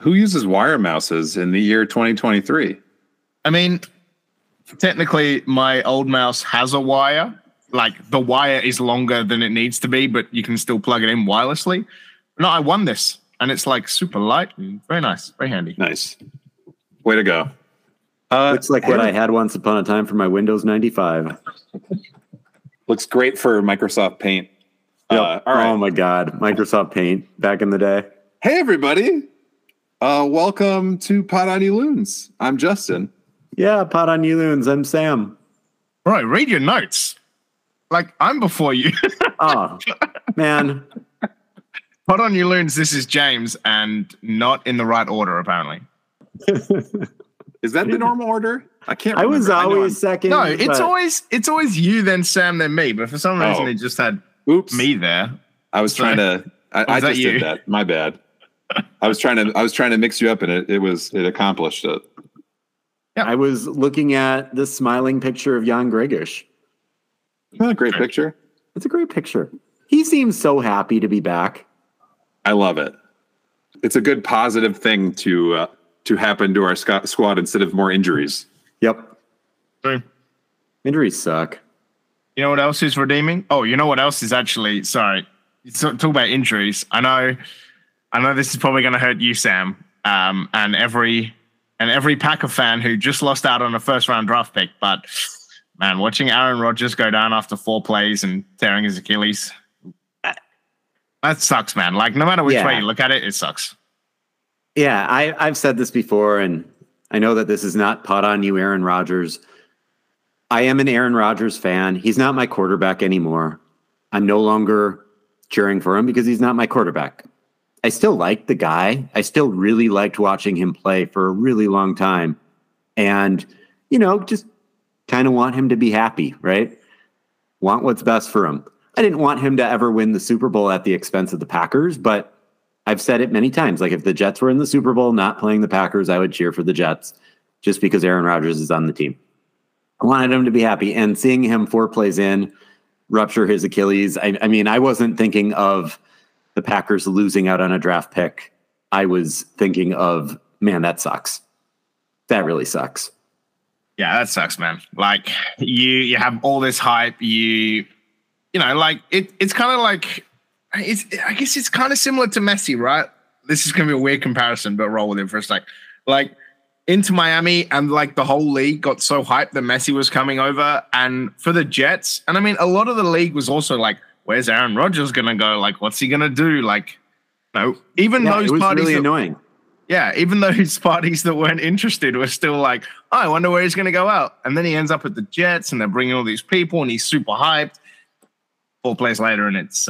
Who uses wire mouses in the year 2023? I mean, technically, my old mouse has a wire. Like, the wire is longer than it needs to be, but you can still plug it in wirelessly. No, I won this, and it's like super light and very nice, very handy. Nice. Way to go. Looks like what I had once upon a time for my Windows 95. Looks great for Microsoft Paint. Yep. All right. Oh my God. Microsoft Paint back in the day. Hey, everybody. Welcome to Pot on You Loons. I'm Justin. Yeah, Pot on You Loons. I'm Sam. Right, read your notes. Like, I'm before you. Oh, man. Pot on You Loons, this is James, and not in the right order, apparently. Is that the normal order? I can't remember. I was always second. No, it's always you, then Sam, then me. But for some reason, it just had me there. I was trying to. I just did that. My bad. I was trying to mix you up, and it accomplished it. Yeah. I was looking at the smiling picture of Jan Gregish. What a great picture. It's a great picture. He seems so happy to be back. I love it. It's a good positive thing to happen to our squad instead of more injuries. Yep. True. Injuries suck. You know what else is redeeming? Oh, you know what else is actually, sorry. Talk about injuries. I know this is probably going to hurt you, Sam, and every Packer fan who just lost out on a first-round draft pick. But, man, watching Aaron Rodgers go down after 4 plays and tearing his Achilles, that sucks, man. Like, no matter which way you look at it, it sucks. Yeah, I've said this before, and I know that this is not Pot on You, Aaron Rodgers. I am an Aaron Rodgers fan. He's not my quarterback anymore. I'm no longer cheering for him because he's not my quarterback. I still like the guy. I still really liked watching him play for a really long time. And, just kind of want him to be happy, right? Want what's best for him. I didn't want him to ever win the Super Bowl at the expense of the Packers, but I've said it many times. Like, if the Jets were in the Super Bowl not playing the Packers, I would cheer for the Jets just because Aaron Rodgers is on the team. I wanted him to be happy. And seeing him 4 plays in, rupture his Achilles, I mean, I wasn't thinking of the Packers losing out on a draft pick. I was thinking of, man, that sucks. That really sucks. Yeah, that sucks, man. Like, you have all this hype. It's kind of like, I guess it's kind of similar to Messi, right? This is going to be a weird comparison, but roll with it for a sec. Like, into Miami, and like the whole league got so hyped that Messi was coming over, and for the Jets, and I mean, a lot of the league was also like, where's Aaron Rodgers going to go? Like, what's he going to do? Like, even those it was parties really annoying. Yeah, even those parties that weren't interested were still like, oh, I wonder where he's going to go out. And then he ends up at the Jets, and they're bringing all these people, and he's super hyped. 4 plays later, and it's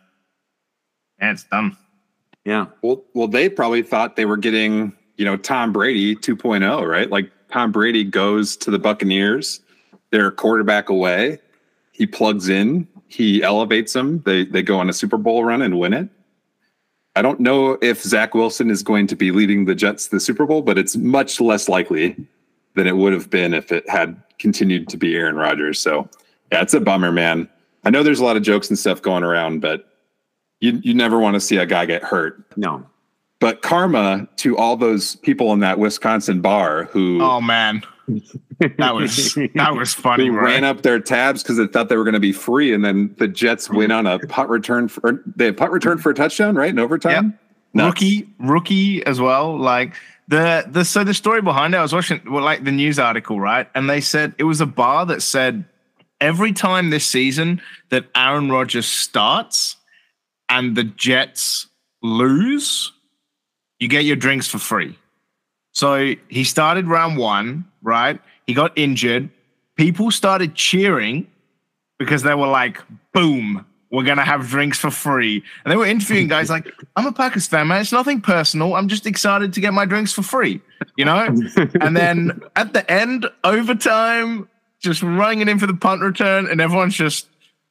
done. Yeah. Well, they probably thought they were getting, Tom Brady 2.0, right? Like, Tom Brady goes to the Buccaneers. They're a quarterback away. He plugs in. He elevates them. They go on a Super Bowl run and win it. I don't know if Zach Wilson is going to be leading the Jets to the Super Bowl, but it's much less likely than it would have been if it had continued to be Aaron Rodgers. So, yeah, it's a bummer, man. I know there's a lot of jokes and stuff going around, but you never want to see a guy get hurt. No. But karma to all those people in that Wisconsin bar who... Oh, man. That was funny, right? Ran up their tabs because they thought they were going to be free, and then the Jets win on a punt return for a touchdown, right? In overtime? Yep. Rookie as well. Like, the story behind it, I was watching the news article, right? And they said it was a bar that said every time this season that Aaron Rodgers starts and the Jets lose, you get your drinks for free. So he started round 1, right? He got injured. People started cheering because they were like, boom, we're going to have drinks for free. And they were interviewing guys like, I'm a Packers fan, man. It's nothing personal. I'm just excited to get my drinks for free, And then at the end, overtime, just running it in for the punt return, and everyone's just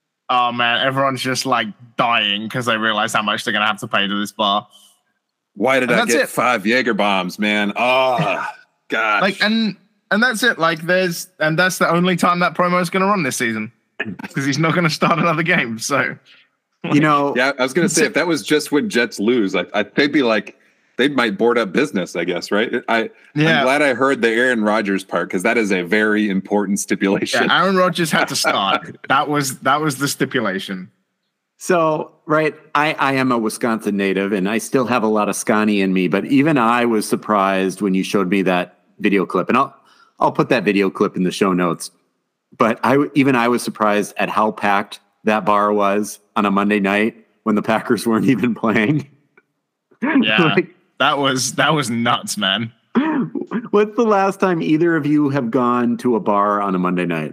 like dying because they realize how much they're going to have to pay to this bar. Why did I get 5 Jaeger bombs, man? Oh, gosh. Like, and that's it. Like, that's the only time that promo is going to run this season because he's not going to start another game. So, yeah, I was going to say, if that was just when Jets lose, they'd be like, they might board up business, I guess, right? I'm glad I heard the Aaron Rodgers part because that is a very important stipulation. Yeah, Aaron Rodgers had to start. That was the stipulation. So, right, I am a Wisconsin native, and I still have a lot of Scotty in me, but even I was surprised when you showed me that video clip, and I'll put that video clip in the show notes. But I was surprised at how packed that bar was on a Monday night when the Packers weren't even playing. Yeah, that was nuts, man. What's the last time either of you have gone to a bar on a Monday night?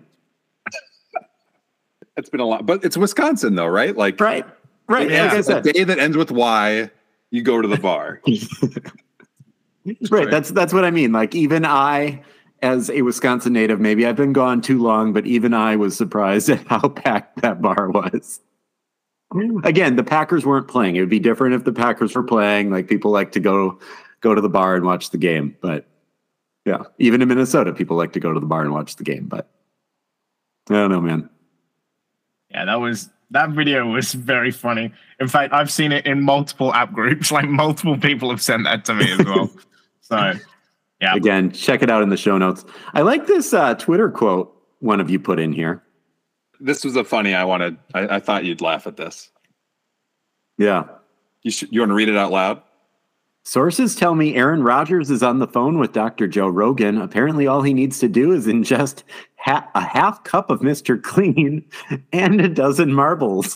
It's been a lot, but it's Wisconsin though, right? Like, right. Yeah, like a day that ends with Y, you go to the bar. Right. That's what I mean. Like, even I, as a Wisconsin native, maybe I've been gone too long, but even I was surprised at how packed that bar was. Again, the Packers weren't playing. It would be different if the Packers were playing. Like, people like to go to the bar and watch the game. But yeah, even in Minnesota, people like to go to the bar and watch the game. But I don't know, man. Yeah, that video was very funny. In fact, I've seen it in multiple app groups. Like, multiple people have sent that to me as well. So, yeah. Again, check it out in the show notes. I like this Twitter quote one of you put in here. This was a funny. I thought you'd laugh at this. Yeah. You want to read it out loud? Sources tell me Aaron Rodgers is on the phone with Dr. Joe Rogan. Apparently, all he needs to do is ingest a half cup of Mr. Clean and a dozen marbles.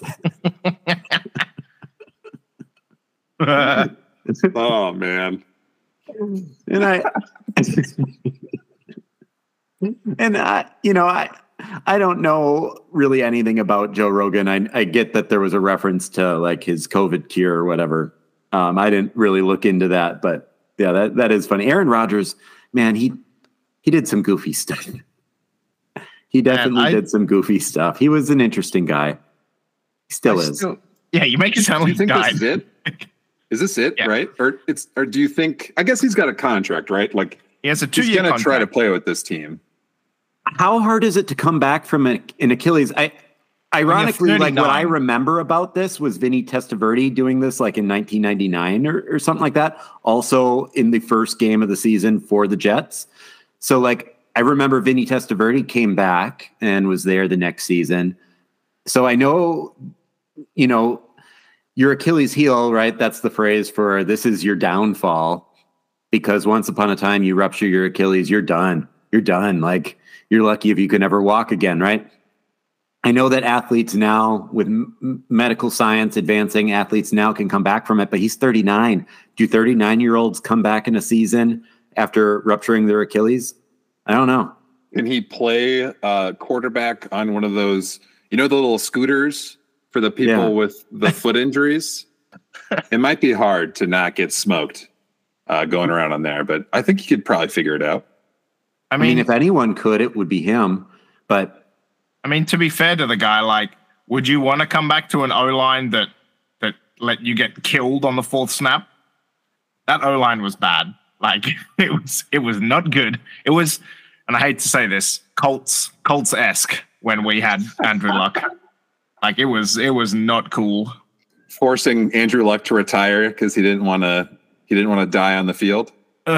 Oh, man. I don't know really anything about Joe Rogan. I get that there was a reference to like his COVID cure or whatever. I didn't really look into that, but yeah, that is funny. Aaron Rodgers, man, he did some goofy stuff. He definitely did some goofy stuff. He was an interesting guy. He still is. Yeah, you make it sound like you think this is it? Is this it, right? Or do you think? I guess he's got a contract, right? Like, he has a 2-year contract. He's going to try to play with this team. How hard is it to come back from an Achilles? Ironically, like, what I remember about this was Vinny Testaverde doing this like in 1999 or something like that. Also in the first game of the season for the Jets. So like, I remember Vinny Testaverde came back and was there the next season. So I know, your Achilles heel, right? That's the phrase for this is your downfall, because once upon a time you rupture your Achilles, you're done. You're done. Like, you're lucky if you can ever walk again, right? I know that athletes now, with medical science advancing, athletes now can come back from it, but he's 39. Do 39-year-olds come back in a season after rupturing their Achilles? I don't know. Can he play quarterback on one of those, the little scooters for the people with the foot injuries? It might be hard to not get smoked going around on there, but I think he could probably figure it out. I mean, if anyone could, it would be him. But I mean, to be fair to the guy, like, would you want to come back to an O-line that let you get killed on the fourth snap? That O-line was bad. Like, it was not good. It was, and I hate to say this, Colts-esque when we had Andrew Luck. Like, it was not cool. Forcing Andrew Luck to retire because he didn't want to die on the field.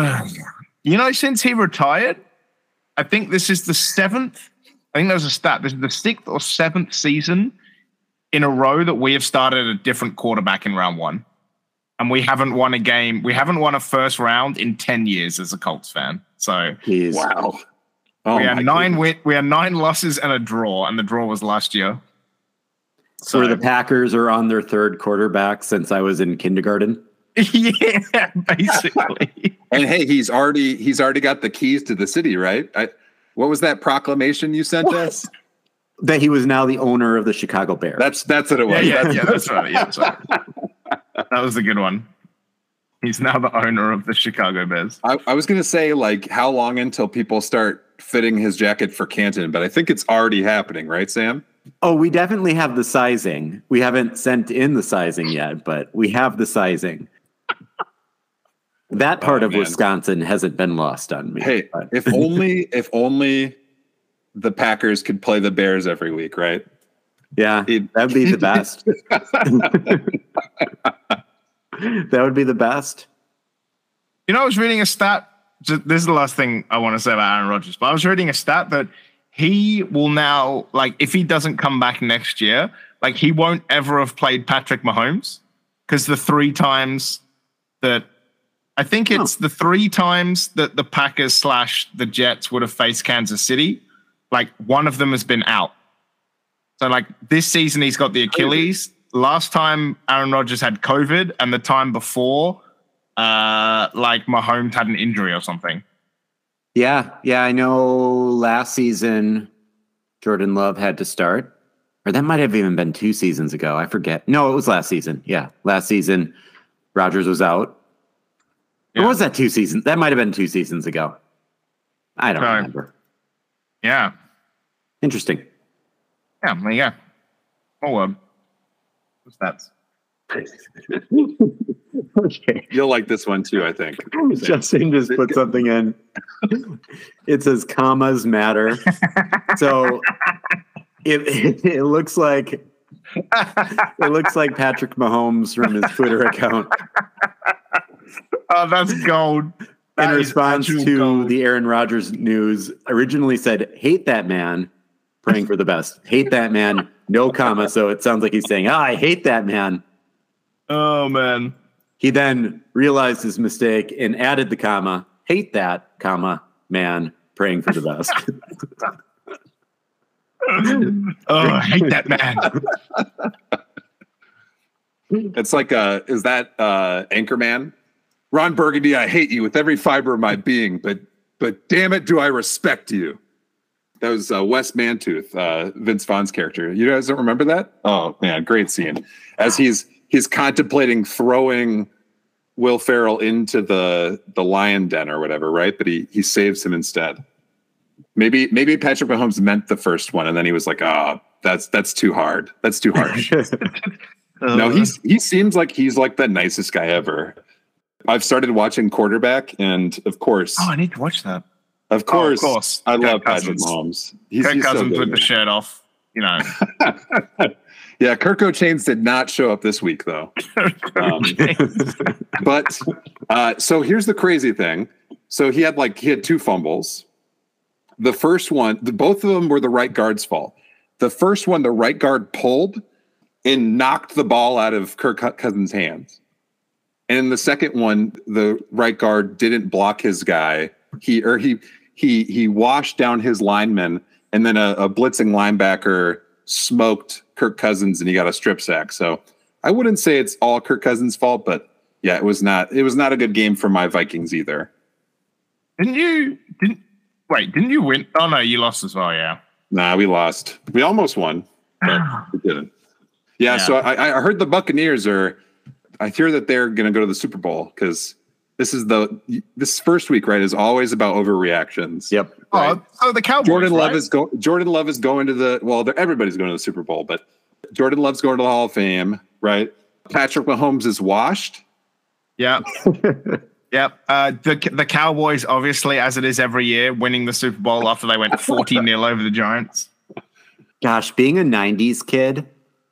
Since he retired, I think this is the 7th. I think there's a stat. This is the 6th or 7th season in a row that we have started a different quarterback in round one. And we haven't won a game. We haven't won a first round in 10 years as a Colts fan. So, wow. We had 9 losses and a draw, and the draw was last year. So the Packers are on their third quarterback since I was in kindergarten. Yeah, basically. And hey, he's already got the keys to the city, right? What was that proclamation you sent us? That he was now the owner of the Chicago Bears. That's what it was. Yeah, that's right. Yeah, sorry. That was a good one. He's now the owner of the Chicago Bears. I was going to say, like, how long until people start fitting his jacket for Canton, but I think it's already happening, right, Sam? Oh, we definitely have the sizing. We haven't sent in the sizing yet, but we have the sizing. That part of Wisconsin hasn't been lost on me. Hey, but. if only the Packers could play the Bears every week, right? Yeah, that'd be the best. That would be the best. I was reading a stat. This is the last thing I want to say about Aaron Rodgers, but I was reading a stat that he will now, like, if he doesn't come back next year, like, he won't ever have played Patrick Mahomes because the 3 times that I think it's the 3 times that the Packers / the Jets would have faced Kansas City, like, one of them has been out. So, like, this season he's got the Achilles. Last time Aaron Rodgers had COVID, and the time before, like, Mahomes had an injury or something. Yeah, I know last season Jordan Love had to start. Or that might have even been 2 seasons ago. I forget. No, it was last season. Yeah, last season Rodgers was out. Yeah. Or was that 2 seasons? That might have been 2 seasons ago. I don't remember. Yeah. Interesting. Yeah, there you go. Oh, what's that? Okay. You'll like this one too, I think. Justin just put something in. It says commas matter. So it looks like Patrick Mahomes from his Twitter account. Oh, that's gold. In response to the Aaron Rodgers news, originally said, "Hate that man, praying for the best. Hate that man, no comma." So it sounds like he's saying, I hate that man. Oh, man. He then realized his mistake and added the comma, hate that, comma, man, praying for the best. I hate that man. It's like, is that Anchorman? Ron Burgundy, I hate you with every fiber of my being, but damn it, do I respect you. That was Wes Mantooth, Vince Vaughn's character. You guys don't remember that? Oh, man, great scene. As he's contemplating throwing Will Ferrell into the lion den or whatever, right? But he saves him instead. Maybe Patrick Mahomes meant the first one, and then he was like, that's too hard. That's too harsh. No, he seems like he's like the nicest guy ever. I've started watching Quarterback, and of course, I need to watch that. Of course, I love Patrick Mahomes. Kirk Cousins with the shirt off, Yeah, Kirk O'Chains did not show up this week, though. But so here's the crazy thing. So he had 2 fumbles. The first one, both of them were the right guard's fault. The first one, the right guard pulled and knocked the ball out of Kirk Cousins' hands. And in the second one, the right guard didn't block his guy. He washed down his lineman, and then a blitzing linebacker smoked Kirk Cousins, and he got a strip sack. So I wouldn't say it's all Kirk Cousins' fault, but yeah, it was not a good game for my Vikings either. Didn't you win? Oh no, you lost as well. Yeah. Nah, we lost. We almost won, but we didn't. Yeah. So I heard the Buccaneers I hear that they're going to go to the Super Bowl because this first week, right, is always about overreactions. Yep. Right? Oh, the Cowboys. Jordan Love is going to everybody's going to the Super Bowl, but Jordan Love's going to the Hall of Fame, right? Patrick Mahomes is washed. Yeah. Yep. The Cowboys, obviously, as it is every year, winning the Super Bowl after they went 40-0 over the Giants. Gosh, being a 90s kid,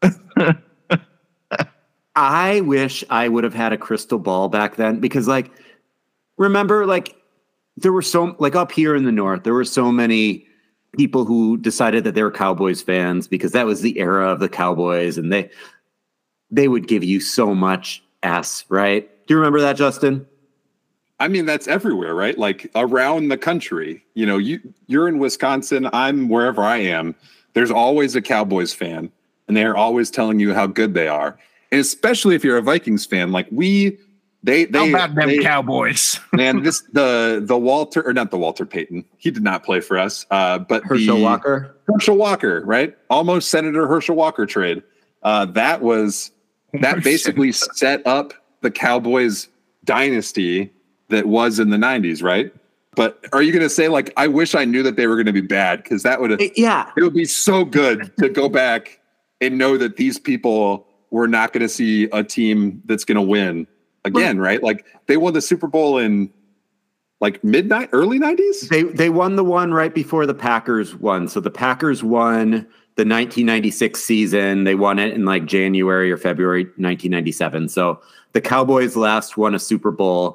I wish I would have had a crystal ball back then because, remember, there were up here in the North, there were so many people who decided that they were Cowboys fans because that was the era of the Cowboys, and they would give you so much S, right? Do you remember that, Justin? I mean, that's everywhere, right? Like around the country, you're in Wisconsin, I'm wherever I am. There's always a Cowboys fan, and they're always telling you how good they are. And especially if you're a Vikings fan, how about them Cowboys? Man, the Walter, or not the Walter Payton. He did not play for us. But Herschel Walker, right? Almost Senator Herschel Walker trade. That basically set up the Cowboys dynasty that was in the 90s, right? But are you going to say I wish I knew that they were going to be bad? Because it would be so good to go back and know that these people were not going to see a team that's going to win again, right? They won the Super Bowl in early 90s. They won the one right before the Packers won. So the Packers won the 1996 season. They won it in January or February 1997. So the Cowboys last won a Super Bowl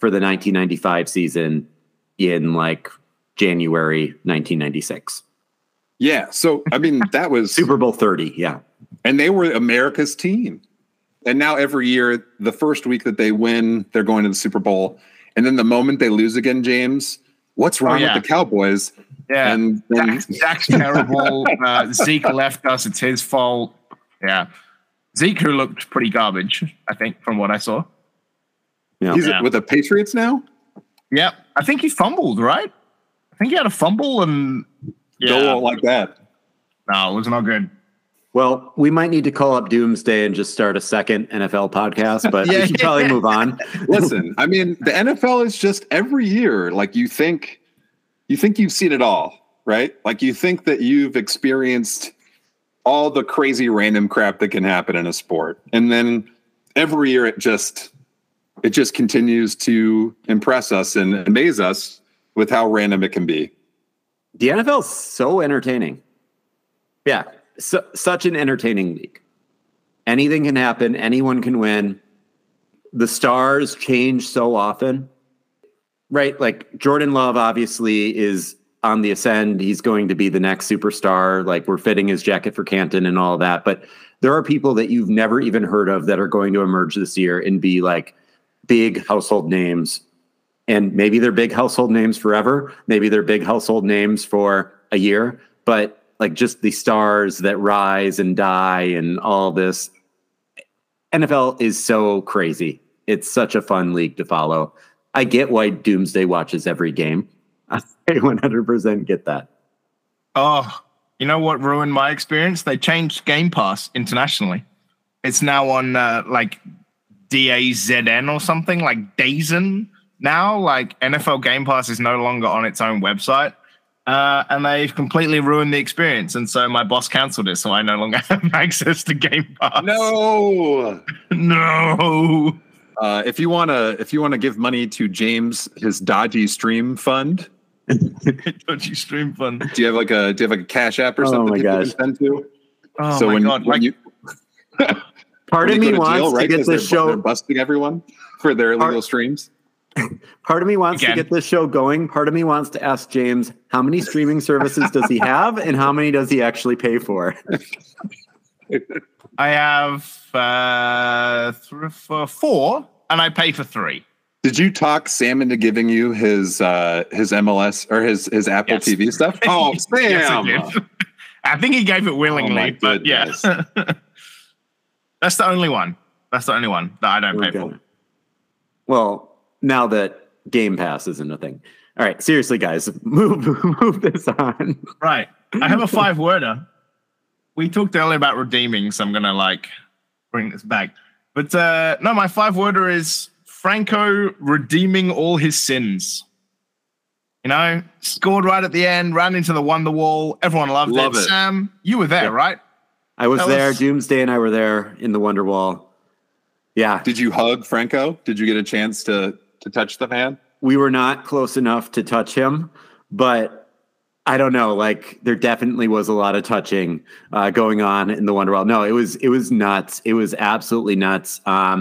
for the 1995 season in like January 1996. Yeah. So, I mean, that was Super Bowl 30. Yeah. And they were America's team. And now every year, the first week that they win, they're going to the Super Bowl. And then the moment they lose again, James, what's wrong with the Cowboys? Yeah. And Dak's terrible. Zeke left us. It's his fault. Yeah. Zeke, who looked pretty garbage, I think, from what I saw. Yeah. He's with the Patriots now? Yeah. I think he fumbled, right? I think he had a fumble and Don't like that. No, it was not good. Well, we might need to call up Doomsday and just start a second NFL podcast, but we should probably move on. Listen, I mean, the NFL is just every year, like you think you've seen it all, right? Like you think that you've experienced all the crazy random crap that can happen in a sport. And then every year it just continues to impress us and amaze us with how random it can be. The NFL is so entertaining. Yeah. Such an entertaining league. Anything can happen. Anyone can win. The stars change so often, right? Like Jordan Love obviously is on the ascend. He's going to be the next superstar. Like we're fitting his jacket for Canton and all that. But there are people that you've never even heard of that are going to emerge this year and be like big household names. And maybe they're big household names forever. Maybe they're big household names for a year. But like just the stars that rise and die and all this. NFL is so crazy. It's such a fun league to follow. I get why Doomsday watches every game. I 100% get that. Oh, you know what ruined my experience? They changed Game Pass internationally. It's now on like DAZN or something, like DAZN now. Like NFL Game Pass is no longer on its own website. And they've completely ruined the experience. And so my boss canceled it, so I no longer have access to Game Pass. No. If you wanna give money to James, his dodgy stream fund. Dodgy stream fund. Do you have like a Cash App or something people can send to? Oh so my God. Part of me wants to get this show. They're busting everyone for their illegal streams. Part of me wants to get this show going. Part of me wants to ask James, how many streaming services does he have and how many does he actually pay for? I have 4 and I pay for 3. Did you talk Sam into giving you his MLS or his Apple TV stuff? Oh, Sam. Yes, I think he gave it willingly, but yes. That's the only one. That's the only one that I don't pay for. Well, now that Game Pass isn't a thing. All right, seriously, guys, move this on. Right. I have a 5-worder. We talked earlier about redeeming, so I'm gonna bring this back. But no, my 5-worder is Franco redeeming all his sins. You know, scored right at the end, ran into the wonder wall. Everyone loved it. Sam, you were there, right? I was there. Doomsday and I were there in the wonder wall. Yeah. Did you hug Franco? Did you get a chance to touch the man? We were not close enough to touch him, but I don't know. Like there definitely was a lot of touching going on in the Wonderwall. No, it was nuts. It was absolutely nuts.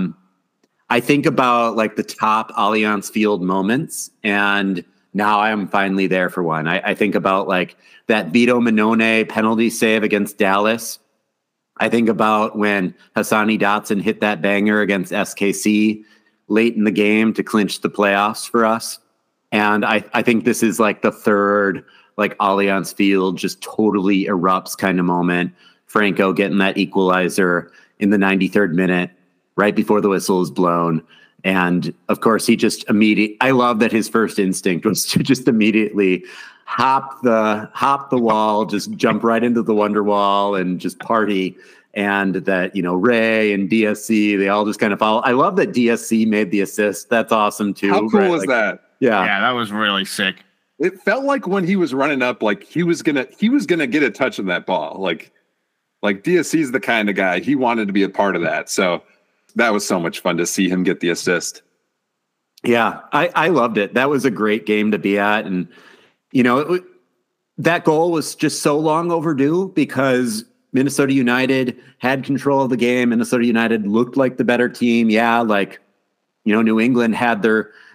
I think about like the top Allianz Field moments, and now I am finally there for one. I think about like that Vito Minone penalty save against Dallas. I think about when Hassani Dotson hit that banger against SKC late in the game to clinch the playoffs for us. And I think this is like the third, like Allianz Field just totally erupts kind of moment. Franco getting that equalizer in the 93rd minute, right before the whistle is blown. And of course, he just I love that his first instinct was to just immediately hop the wall, just jump right into the wonder wall and just party. And that, you know, Ray and DSC, they all just kind of follow. I love that DSC made the assist. That's awesome too. How cool was that? Yeah, that was really sick. It felt like when he was running up, like he was gonna get a touch on that ball. Like DSC is the kind of guy, he wanted to be a part of that. So that was so much fun to see him get the assist. Yeah, I loved it. That was a great game to be at. And, you know, that goal was just so long overdue because Minnesota United had control of the game. Minnesota United looked like the better team. Yeah, like, you know, New England had their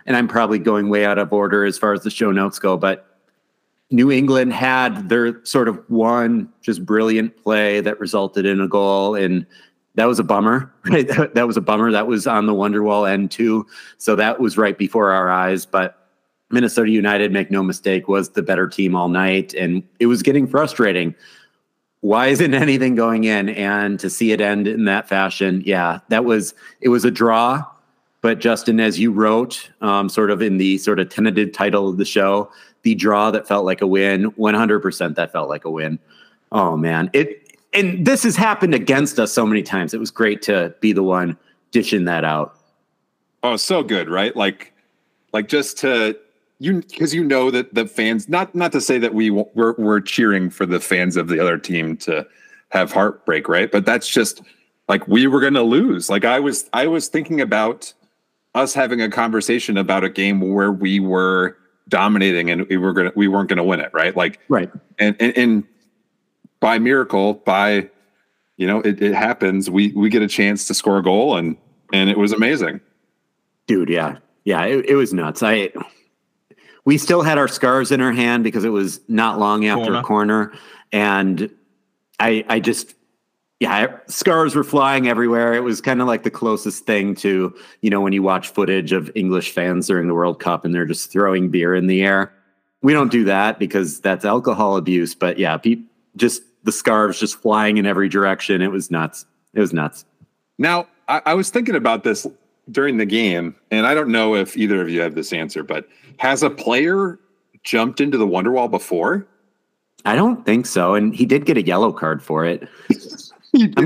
and I'm probably going way out of order as far as the show notes go, but New England had their sort of one just brilliant play that resulted in a goal, and that was a bummer, right? That was a bummer. That was on the Wonderwall end too. So that was right before our eyes. But Minnesota United, make no mistake, was the better team all night. And it was getting frustrating. Why isn't anything going in? And to see it end in that fashion, yeah, it was a draw. But Justin, as you wrote, sort of in the sort of tentative title of the show, the draw that felt like a win, 100% that felt like a win. Oh man, and this has happened against us so many times. It was great to be the one dishing that out. Oh, so good, right? Like just to because that the fans, not to say that we're cheering for the fans of the other team to have heartbreak, right? But that's just like we were going to lose. Like I was thinking about us having a conversation about a game where we were dominating and we weren't going to win it, right? Like right, and by miracle, it happens. We get a chance to score a goal, and it was amazing, dude. Yeah, it was nuts. We still had our scars in our hand because it was not long after a corner, and I just scars were flying everywhere. It was kind of like the closest thing to when you watch footage of English fans during the World Cup and they're just throwing beer in the air. We don't do that because that's alcohol abuse, but yeah, just the scarves just flying in every direction. It was nuts. Now, I was thinking about this during the game, and I don't know if either of you have this answer, but has a player jumped into the Wonderwall before? I don't think so. And he did get a yellow card for it. I'm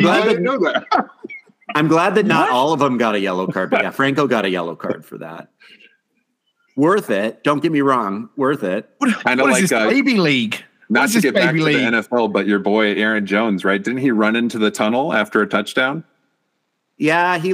glad that not all of them got a yellow card, but yeah, Franco got a yellow card for that. Worth it. Don't get me wrong. Worth it. What is this, baby league? Not to get back to the NFL, but your boy Aaron Jones, right? Didn't he run into the tunnel after a touchdown? Yeah, he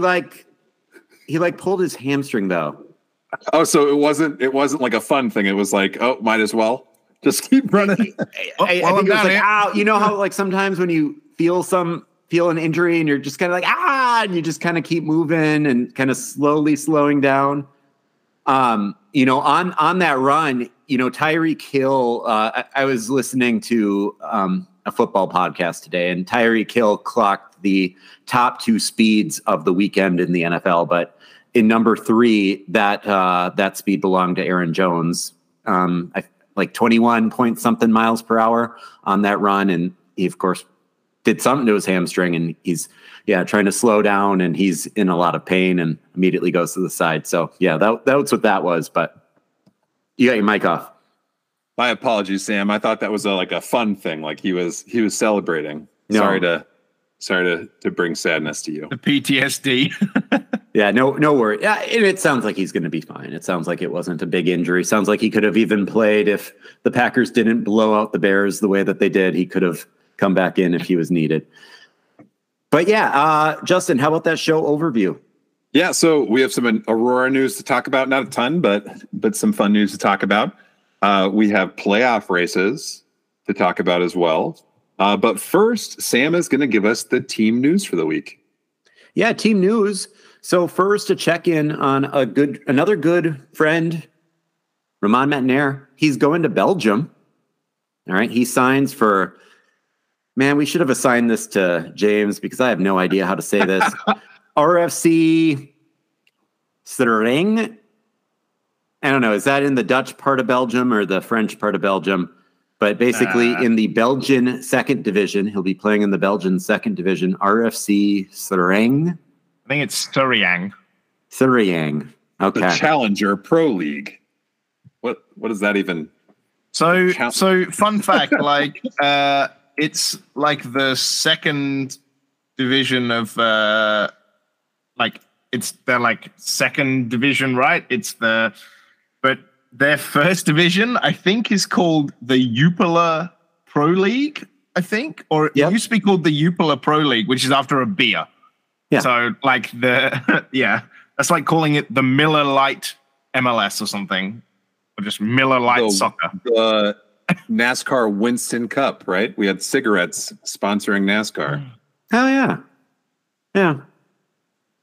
pulled his hamstring though. Oh, so it wasn't like a fun thing. It was like, oh, might as well just keep running. I think it was like, ow. You know how like sometimes when you feel an injury and you're just kind of like, and you just kind of keep moving and kind of slowly slowing down. On that run, Tyreek Hill, I was listening to a football podcast today, and Tyreek Hill clocked the top two speeds of the weekend in the NFL. But in number 3, that speed belonged to Aaron Jones, like 21 point something miles per hour on that run. And he, of course, did something to his hamstring, and he's trying to slow down, and he's in a lot of pain and immediately goes to the side. So yeah, that was what that was. But you got your mic off. My apologies, Sam. I thought that was a fun thing. Like he was celebrating. No. Sorry to bring sadness to you. The PTSD. Yeah, no worry. Yeah, it sounds like he's going to be fine. It sounds like it wasn't a big injury. Sounds like he could have even played if the Packers didn't blow out the Bears the way that they did. He could have come back in if he was needed. But yeah, Justin, how about that show overview? Yeah, so we have some Aurora news to talk about. Not a ton, but some fun news to talk about. We have playoff races to talk about as well. But first, Sam is going to give us the team news for the week. Yeah, team news. So first, to check in on another good friend, Romain Metnair. He's going to Belgium. All right, he signs for. Man, we should have assigned this to James because I have no idea how to say this. RFC Sering. I don't know. Is that in the Dutch part of Belgium or the French part of Belgium? But basically in the Belgian second division, he'll be playing in the Belgian second division, RFC Sering. I think it's Suriang. Suriang. Okay. The Challenger Pro League. What does that even? So fun fact, it's like the second division of it's their second division, right? But their first division, I think, is called the Jupiler Pro League, I think, or it used to be called the Jupiler Pro League, which is after a beer. Yeah. So that's like calling it the Miller Lite MLS or something, or just Miller Lite Soccer. The NASCAR Winston Cup, right? We had cigarettes sponsoring NASCAR. Oh yeah, yeah.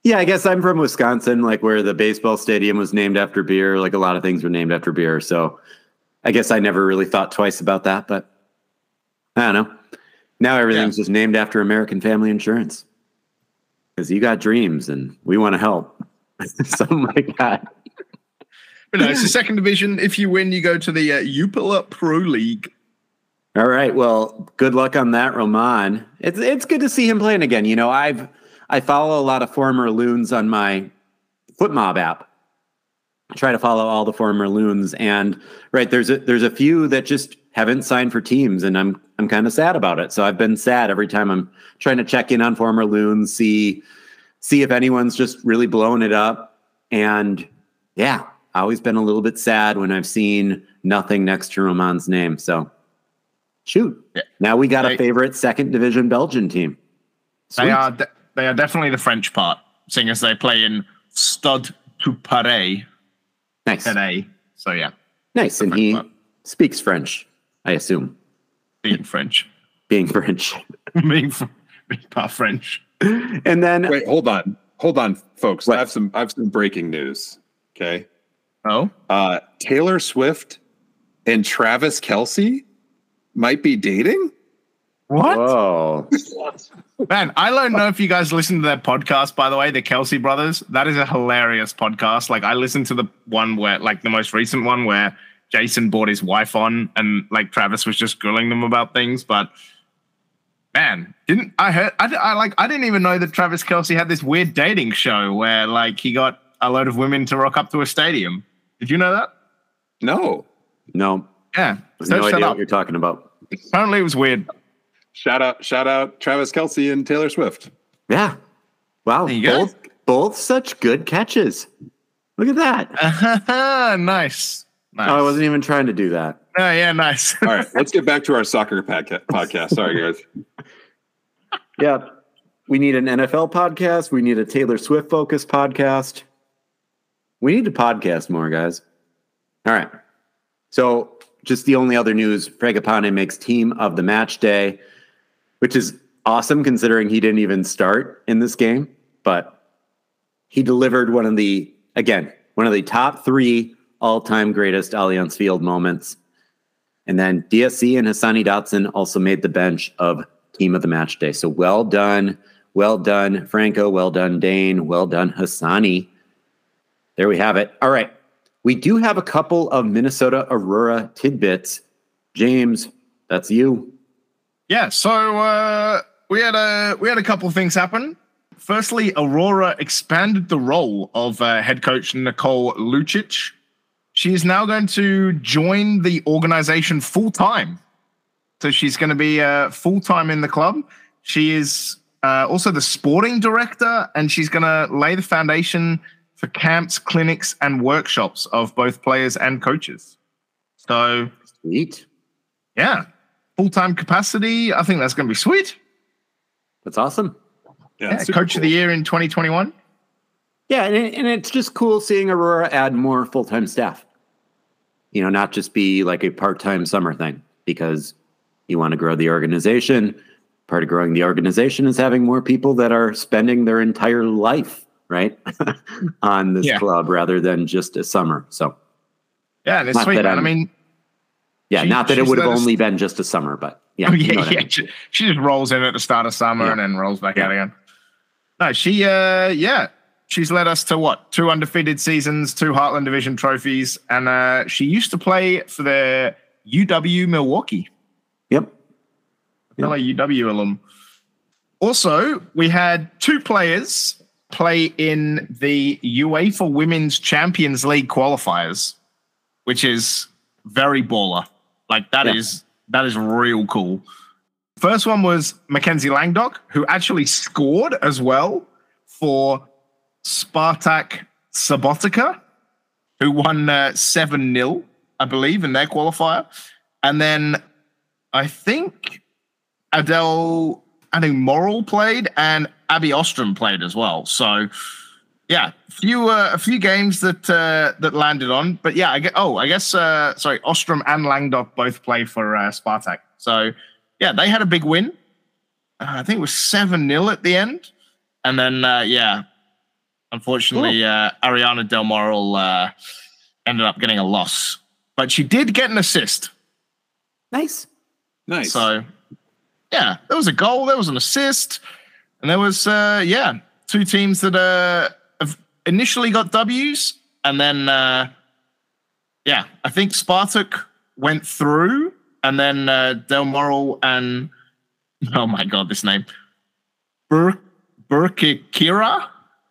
Yeah, I guess I'm from Wisconsin, like where the baseball stadium was named after beer. Like a lot of things were named after beer. So I guess I never really thought twice about that, but I don't know. Now everything's just named after American Family Insurance because you got dreams and we want to help. Something like that. But no, it's the second division. If you win, you go to the Jupiler Pro League. All right. Well, good luck on that, Roman. It's good to see him playing again. You know, I follow a lot of former Loons on my FootMob app. I try to follow all the former Loons, and right there's a few that just haven't signed for teams, and I'm kind of sad about it. So I've been sad every time I'm trying to check in on former Loons, see if anyone's just really blowing it up, and yeah. Always been a little bit sad when I've seen nothing next to Roman's name. So, shoot. Yeah. Now we got a favorite second division Belgian team. Sweet. They are definitely the French part, seeing as they play in Stade to Paris. Nice. Today. So, yeah. Nice. And he speaks French, I assume. Being French. Being French. being part French. And then... Wait, hold on, folks. What? I have some breaking news. Okay. Oh, Taylor Swift and Travis Kelce might be dating. What? Whoa. Man, I don't know if you guys listen to their podcast, by the way, the Kelce brothers. That is a hilarious podcast. Like, I listened to the one where, like, the most recent one where Jason brought his wife on and, like, Travis was just grilling them about things. But, man, I didn't even know that Travis Kelce had this weird dating show where, like, he got a load of women to rock up to a stadium. Did you know that? No. Yeah. No idea what you're talking about. Apparently it was weird. Shout out Travis Kelce and Taylor Swift. Yeah. Wow. Both such good catches. Look at that. Nice. Oh, I wasn't even trying to do that. Oh, yeah, nice. All right, let's get back to our soccer podcast. Sorry, guys. Yeah. We need an NFL podcast. We need a Taylor Swift focused podcast. We need to podcast more, guys. All right. So just the only other news, Fragapane makes team of the match day, which is awesome considering he didn't even start in this game. But he delivered one of the top 3 all-time greatest Allianz Field moments. And then DSC and Hassani Dotson also made the bench of team of the match day. So well done. Well done, Franco. Well done, Dane. Well done, Hassani. There we have it. All right. We do have a couple of Minnesota Aurora tidbits. James, that's you. Yeah, so we had a couple of things happen. Firstly, Aurora expanded the role of head coach Nicole Lucic. She is now going to join the organization full-time. So she's going to be full-time in the club. She is also the sporting director, and she's going to lay the foundation for camps, clinics, and workshops of both players and coaches. So, sweet. Yeah. Full-time capacity. I think that's going to be sweet. That's awesome. Yeah, Coach of the Year in 2021. Yeah, and it's just cool seeing Aurora add more full-time staff. You know, not just be like a part-time summer thing, because you want to grow the organization. Part of growing the organization is having more people that are spending their entire life, right, on this club rather than just a summer. So, yeah, that's sweet, man. I mean, yeah, not that it would have only been just a summer, but yeah. Oh, yeah, I mean. She just rolls in at the start of summer and then rolls back out again. No, she's led us to 2 undefeated seasons, 2 Heartland Division trophies, and she used to play for the UW Milwaukee. Yep. Fellow UW alum. Also, we had 2 players play in the UEFA Women's Champions League qualifiers, which is very baller. Like that is real cool. First one was Mackenzie Langdock, who actually scored as well for Spartak Subotica, who won 7-0, I believe, in their qualifier. And then I think Moral played and Abby Ostrom played as well. So yeah, a few games that landed on. But yeah, I guess Ostrom and Langdock both play for Spartak. So yeah, they had a big win. I think it was 7-0 at the end. And then Unfortunately, Ariana Del Moral ended up getting a loss, but she did get an assist. Nice. So, yeah, there was a goal, there was an assist, and there was, two teams that have initially got W's, and then, I think Spartak went through, and then Del Moral and, oh my God, this name, Burkira,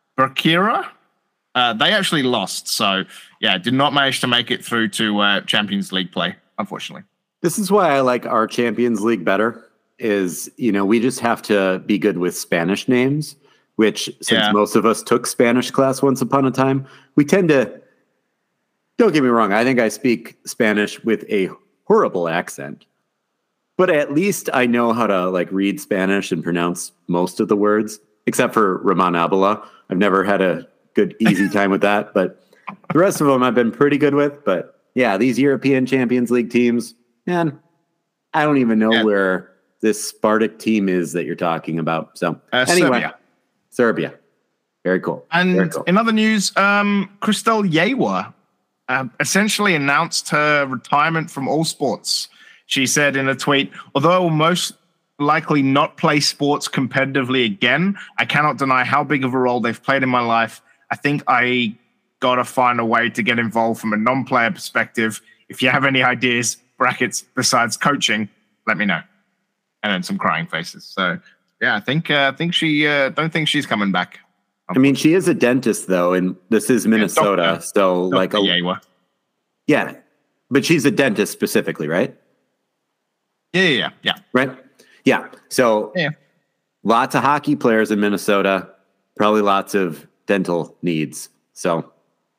they actually lost. So, did not manage to make it through to Champions League play, unfortunately. This is why I like our Champions League better, is, we just have to be good with Spanish names, which, since most of us took Spanish class once upon a time, we tend to, don't get me wrong, I think I speak Spanish with a horrible accent, but at least I know how to read Spanish and pronounce most of the words, except for Roman Abela. I've never had a good, easy time with that, but the rest of them I've been pretty good with. But yeah, these European Champions League teams, man, I don't even know where this Spartak team is that you're talking about. So anyway, Serbia. Very cool. And Very cool. In other news, Christelle Yewa essentially announced her retirement from all sports. She said in a tweet, although I will most likely not play sports competitively again, I cannot deny how big of a role they've played in my life. I think I got to find a way to get involved from a non-player perspective. If you have any ideas, brackets, besides coaching, let me know. And then some crying faces. So, I think she don't think she's coming back. I mean, she is a dentist, though, and this is Minnesota. Yeah, but she's a dentist specifically, right? Yeah. Right? Yeah. So lots of hockey players in Minnesota, probably lots of dental needs. So,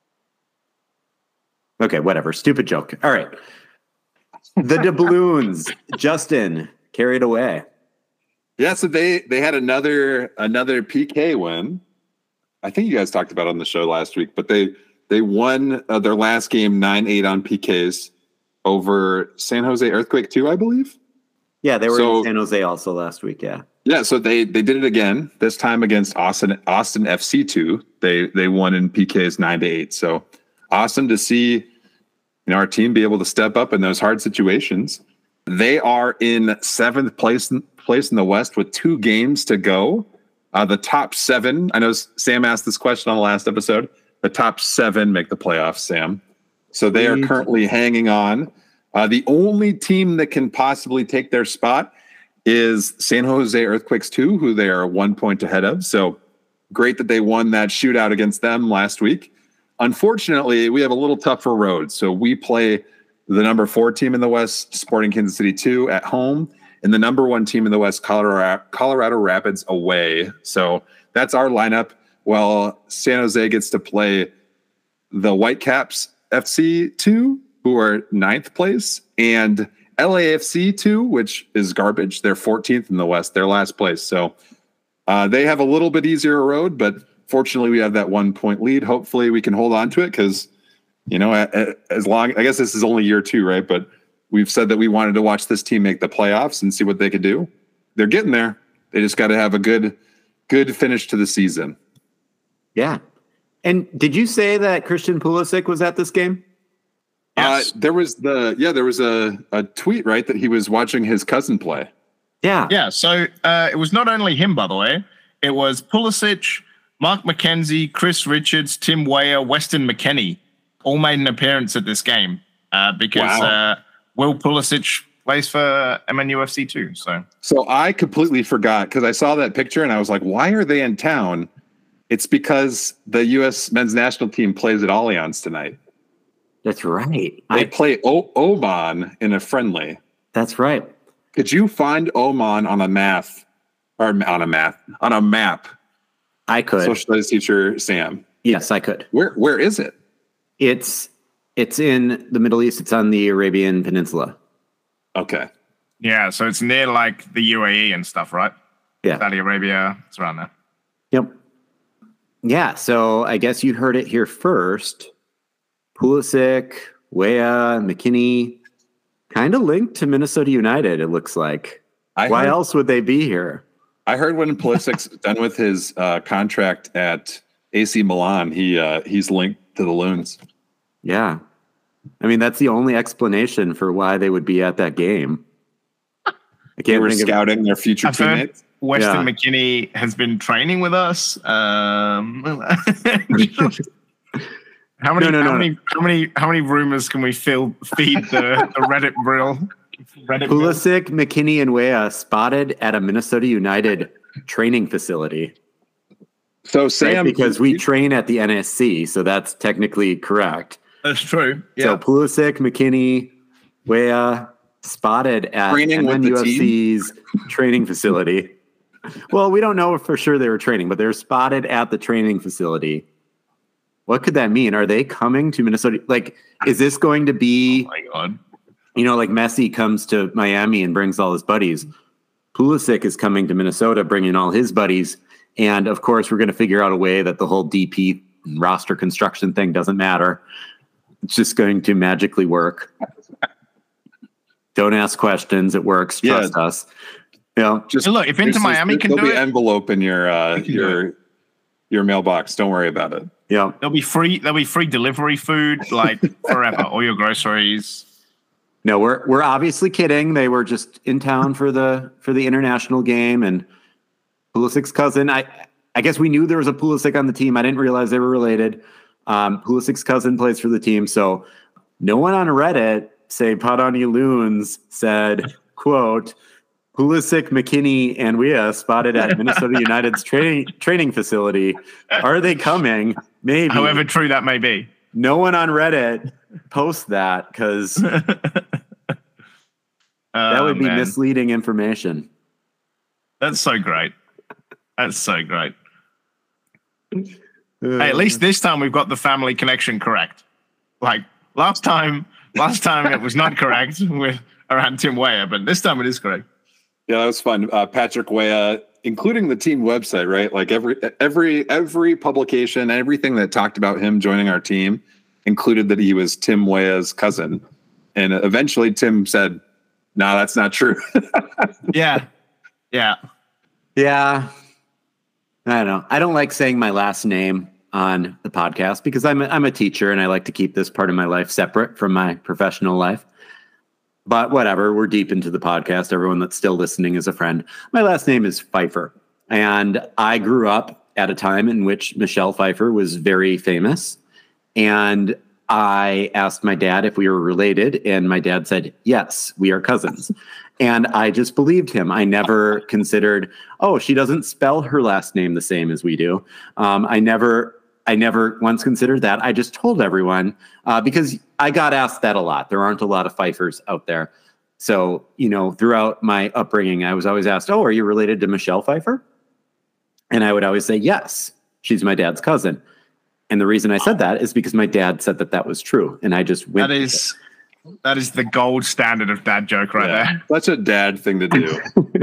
okay, whatever. Stupid joke. All right. The doubloons, Justin, carried away. Yeah, so they had another PK win. I think you guys talked about it on the show last week, but they won their last game 9-8 on PKs over San Jose Earthquake 2, I believe. Yeah, they were in San Jose also last week, yeah. Yeah, so they did it again, this time against Austin FC2. They won in PKs 9-8. So awesome to see our team be able to step up in those hard situations. They are in seventh place in the West with 2 games to go. The top 7, I know Sam asked this question on the last episode. The top 7 make the playoffs, Sam. So they are currently hanging on. The only team that can possibly take their spot is San Jose Earthquakes 2, who they are 1 point ahead of. So great that they won that shootout against them last week. Unfortunately, we have a little tougher road. So we play the number 4 team in the West, Sporting Kansas City 2 at home, and the number 1 team in the West, Colorado Rapids away. So that's our lineup. Well, San Jose gets to play the Whitecaps FC 2, who are 9th place, and LAFC 2, which is garbage. They're 14th in the West. They're last place. So they have a little bit easier road, but fortunately we have that 1 point lead. Hopefully we can hold on to it because, as long, I guess this is only year 2, right? But we've said that we wanted to watch this team make the playoffs and see what they could do. They're getting there. They just got to have a good finish to the season. Yeah. And did you say that Christian Pulisic was at this game? Yes. There was a tweet, right, that he was watching his cousin play. Yeah. So it was not only him, by the way. It was Pulisic, Mark McKenzie, Chris Richards, Tim Weah, Weston McKennie all made an appearance at this game because Will Pulisic plays for MNUFC too. So I completely forgot because I saw that picture and I was like, why are they in town? It's because the U.S. men's national team plays at Allianz tonight. That's right. They play Oman in a friendly. That's right. Could you find Oman on a map? I could. Social studies teacher Sam. Yes, I could. Where is it? It's in the Middle East. It's on the Arabian Peninsula. Okay. Yeah, so it's near the UAE and stuff, right? Yeah. Saudi Arabia. It's around there. Yep. Yeah, so I guess you heard it here first. Pulisic, Weah, McKinney, kind of linked to Minnesota United, it looks like. Why else would they be here? I heard when Pulisic's done with his contract at AC Milan. He's linked to the Loons. Yeah. I mean, that's the only explanation for why they would be at that game. They were scouting their future teammates. Weston McKennie has been training with us. How many rumors can we feed the Reddit brill? Pulisic, McKennie, and Weah spotted at a Minnesota United training facility. So Sam, right? Because we train at the NSC, so that's technically correct. That's true. Yeah. So Pulisic, McKennie, Weah spotted at NUFC's training facility. Well, we don't know for sure they were training, but they're spotted at the training facility. What could that mean? Are they coming to Minnesota? Like, is this going to be? Oh my God. Like Messi comes to Miami and brings all his buddies. Pulisic is coming to Minnesota, bringing all his buddies. And of course, we're going to figure out a way that the whole DP roster construction thing doesn't matter. It's just going to magically work. Don't ask questions. It works. Trust us. Just look. If Inter Miami can do it, there'll be an envelope in your mailbox. Don't worry about it. Yeah, there'll be free delivery food like forever. All your groceries. No, we're obviously kidding. They were just in town for the international game, and Pulisic's cousin. I guess we knew there was a Pulisic on the team. I didn't realize they were related. Pulisic's cousin plays for the team, so no one on Reddit, say Pot on You Loons, said, quote, Pulisic, McKennie, and Weah spotted at Minnesota United's training facility. Are they coming? Maybe. However true that may be. No one on Reddit posts that because that would be misleading information. That's so great. That's so great. Hey, at least this time we've got the family connection correct. Like last time it was not correct with around Tim Weah, but this time it is correct. Yeah, that was fun. Patrick Weah, including the team website, right? Like every publication, everything that talked about him joining our team included that he was Tim Weah's cousin. And eventually Tim said, no, that's not true. Yeah. I don't know. I don't like saying my last name on the podcast because I'm a teacher and I like to keep this part of my life separate from my professional life. But whatever, we're deep into the podcast. Everyone that's still listening is a friend. My last name is Pfeiffer. And I grew up at a time in which Michelle Pfeiffer was very famous. And I asked my dad if we were related. And my dad said, yes, we are cousins. And I just believed him. I never considered, she doesn't spell her last name the same as we do. I never once considered that. I just told everyone because I got asked that a lot. There aren't a lot of Pfeiffers out there. So, throughout my upbringing, I was always asked, are you related to Michelle Pfeiffer? And I would always say, yes, she's my dad's cousin. And the reason I said that is because my dad said that was true. And I just went. That is the gold standard of dad joke right there. That's a dad thing to do.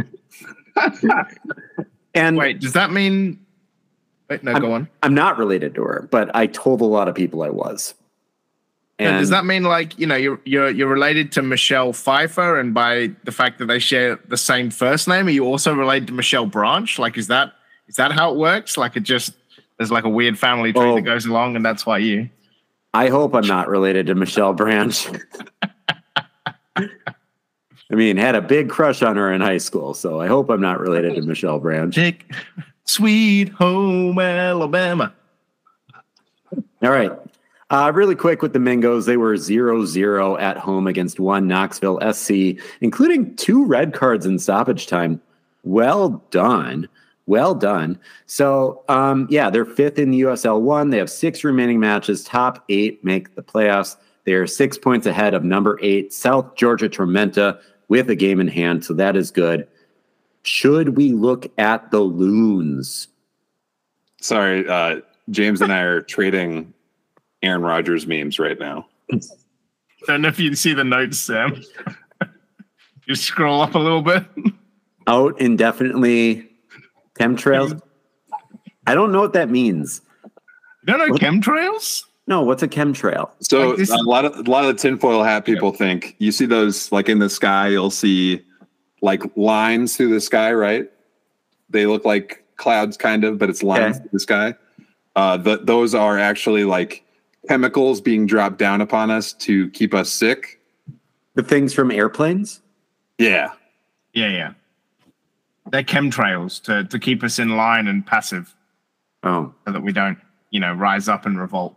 And wait, does that mean... Wait, no, go on. I'm not related to her, but I told a lot of people I was. And does that mean you're related to Michelle Pfeiffer, and by the fact that they share the same first name, are you also related to Michelle Branch? Like, is that how it works? Like, there's like a weird family tree that goes along, and that's why you. I hope I'm not related to Michelle Branch. I mean, had a big crush on her in high school, so I hope I'm not related to Michelle Branch. Sweet home Alabama. All right. Really quick with the Mingos, they were 0-0 at home against one Knoxville SC, including 2 red cards in stoppage time. Well done. So, they're 5th in the USL 1. They have 6 remaining matches. Top 8 make the playoffs. They are 6 points ahead of number 8, South Georgia Tormenta, with a game in hand. So that is good. Should we look at the Loons? Sorry, James and I are trading Aaron Rodgers memes right now. Don't know if you can see the notes, Sam. Just scroll up a little bit. Out indefinitely. Chemtrails? I don't know what that means. You don't know chemtrails? No, what's a chemtrail? So a lot of the tinfoil hat people think you see those like in the sky. You'll see like lines through the sky, right? They look like clouds, kind of, but it's lines through the sky. those are actually like chemicals being dropped down upon us to keep us sick. The things from airplanes? Yeah. Yeah. They're chemtrails to keep us in line and passive. Oh. So that we don't, rise up and revolt.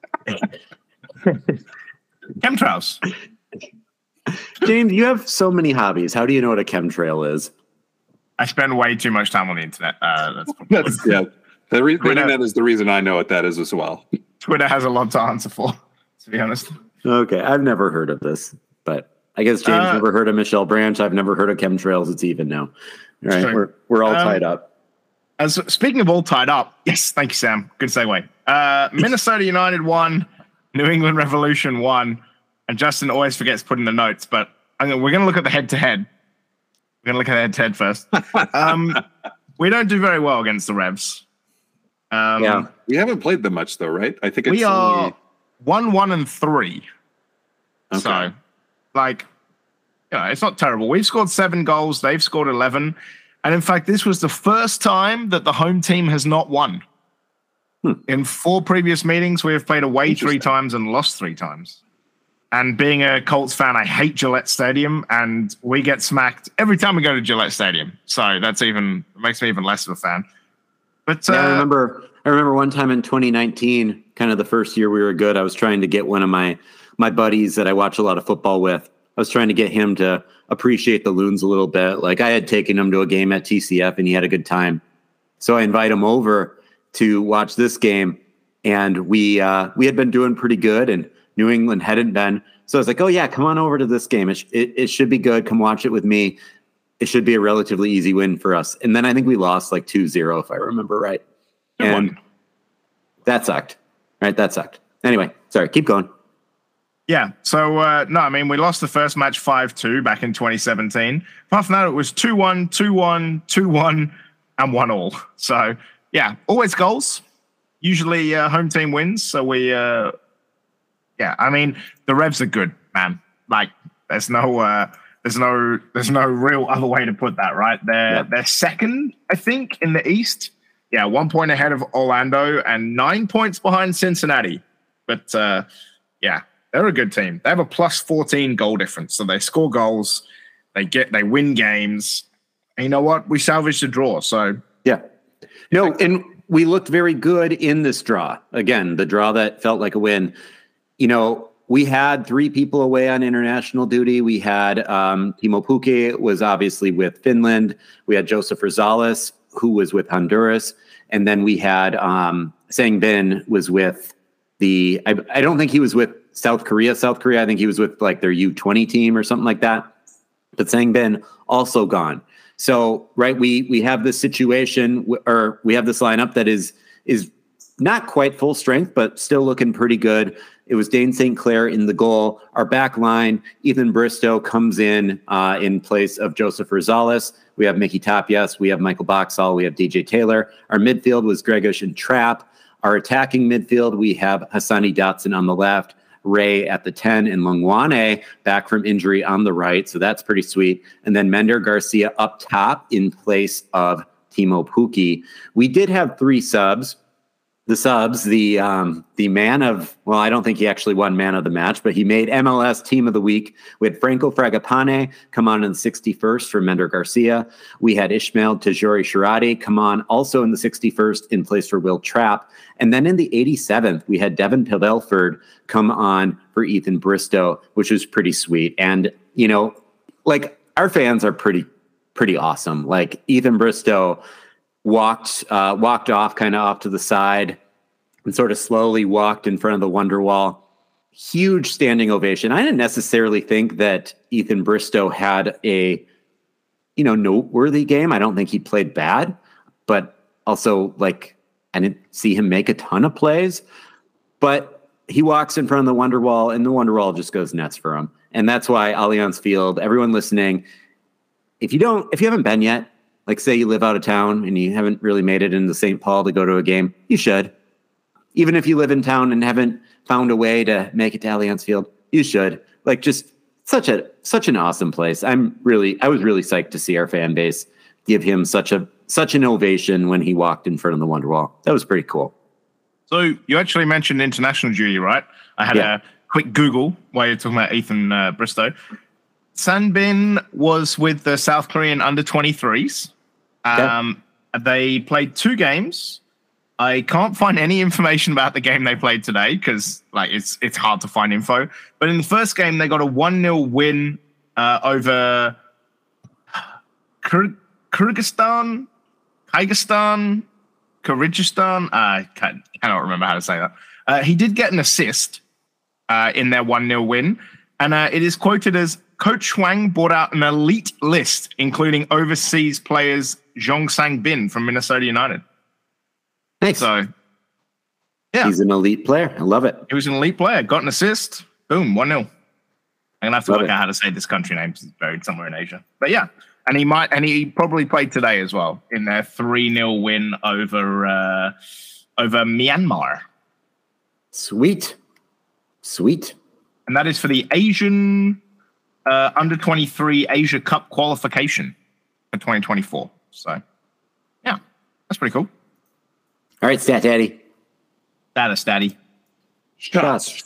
Chemtrails. James, you have so many hobbies. How do you know what a chemtrail is? I spend way too much time on the internet. The internet is the reason I know what that is as well. Twitter has a lot to answer for, to be honest. Okay, I've never heard of this, but I guess James never heard of Michelle Branch. I've never heard of chemtrails. It's even now. All right, we're all tied up. Speaking of all tied up, yes, thank you, Sam. Good segue. Minnesota United won, New England Revolution won, and Justin always forgets to put in the notes, but we're going to look at the head-to-head. We're going to look at the head-to-head first. We don't do very well against the Revs. Yeah, we haven't played them much, though, right? I think we are 1-1-3. Okay. So, it's not terrible. We've scored 7 goals. They've scored 11. And in fact, this was the first time that the home team has not won. In 4 previous meetings, we have played away 3 times and lost 3 times. And being a Colts fan, I hate Gillette Stadium, and we get smacked every time we go to Gillette Stadium. So makes me even less of a fan. But I remember one time in 2019, kind of the first year we were good. I was trying to get one of my buddies that I watch a lot of football with. I was trying to get him to appreciate the Loons a little bit. Like, I had taken him to a game at TCF and he had a good time. So I invite him over to watch this game, and we had been doing pretty good and New England hadn't been. So I was like, oh yeah, come on over to this game. It should be good. Come watch it with me. It should be a relatively easy win for us. And then I think we lost like 2-0, if I remember right. And that sucked. Right? That sucked. Anyway, sorry, keep going. Yeah. So, we lost the first match 5-2 back in 2017. Apart from that, it was 2-1, 2-1, 2-1, and 1-1. So, yeah, always goals. Usually home team wins. So the Revs are good, man. Like, there's no real other way to put that, right? They're second, I think, in the East. Yeah, 1 point ahead of Orlando and 9 points behind Cincinnati. But they're a good team. They have a plus 14 goal difference, so they score goals, they win games. And you know what? We salvaged a draw. So yeah, no, and we looked very good in this draw. Again, the draw that felt like a win. We had 3 people away on international duty. We had Timo Pukki was obviously with Finland. We had Joseph Rosales, who was with Honduras. And then we had Sang Bin was with I don't think he was with South Korea. I think he was with like their U20 team or something like that. But Sang Bin also gone. So, right, we have this situation, or we have this lineup that is not quite full strength, but still looking pretty good. It was Dane St. Clair in the goal. Our back line, Ethan Bristow comes in place of Joseph Rosales. We have Mickey Tapias. We have Michael Boxall. We have DJ Taylor. Our midfield was Gregosh and Trapp. Our attacking midfield, we have Hassani Dotson on the left, Ray at the 10, and Lungwane back from injury on the right. So that's pretty sweet. And then Mender Garcia up top in place of Timo Pukki. We did have 3 subs. The subs, the man of, well, I don't think he actually won man of the match, but he made MLS Team of the Week. We had Franco Fragapane come on in the 61st for Mender Garcia. We had Ishmael Tajori Sharati come on also in the 61st in place for Will Trapp. And then in the 87th, we had Devin Pavelford come on for Ethan Bristow, which was pretty sweet. And, our fans are pretty awesome. Like, Ethan Bristow walked off kind of off to the side and sort of slowly walked in front of the Wonderwall. Huge standing ovation. I didn't necessarily think that Ethan Bristow had a, noteworthy game. I don't think he played bad, but also I didn't see him make a ton of plays, but he walks in front of the Wonderwall and the Wonderwall just goes nuts for him. And that's why Allianz Field, everyone listening, if you haven't been yet, like, say you live out of town and you haven't really made it into St. Paul to go to a game, you should. Even if you live in town and haven't found a way to make it to Allianz Field, you should. Like, just such an awesome place. I was really psyched to see our fan base give him such an ovation when he walked in front of the Wonderwall. That was pretty cool. So you actually mentioned international duty, right? I had a quick Google while you're talking about Ethan Bristow. Sanbin was with the South Korean under-23s. They played 2 games. I can't find any information about the game they played today because it's hard to find info. But in the first game, they got a 1-0 win over Kyrgyzstan. I cannot remember how to say that. He did get an assist in their 1-0 win. And it is quoted as, Coach Hwang brought out an elite list, including overseas players Jong Sang-bin from Minnesota United. Nice. So, yeah. He's an elite player. I love it. He was an elite player. Got an assist. Boom, 1-0. I'm going to have to work out how to say this country name. It's buried somewhere in Asia. But yeah. And he probably played today as well in their 3-0 win over Myanmar. Sweet. And that is for the Asian under-23 Asia Cup qualification for 2024. So, yeah, that's pretty cool. All right, Stat Daddy. Status Daddy. Shots.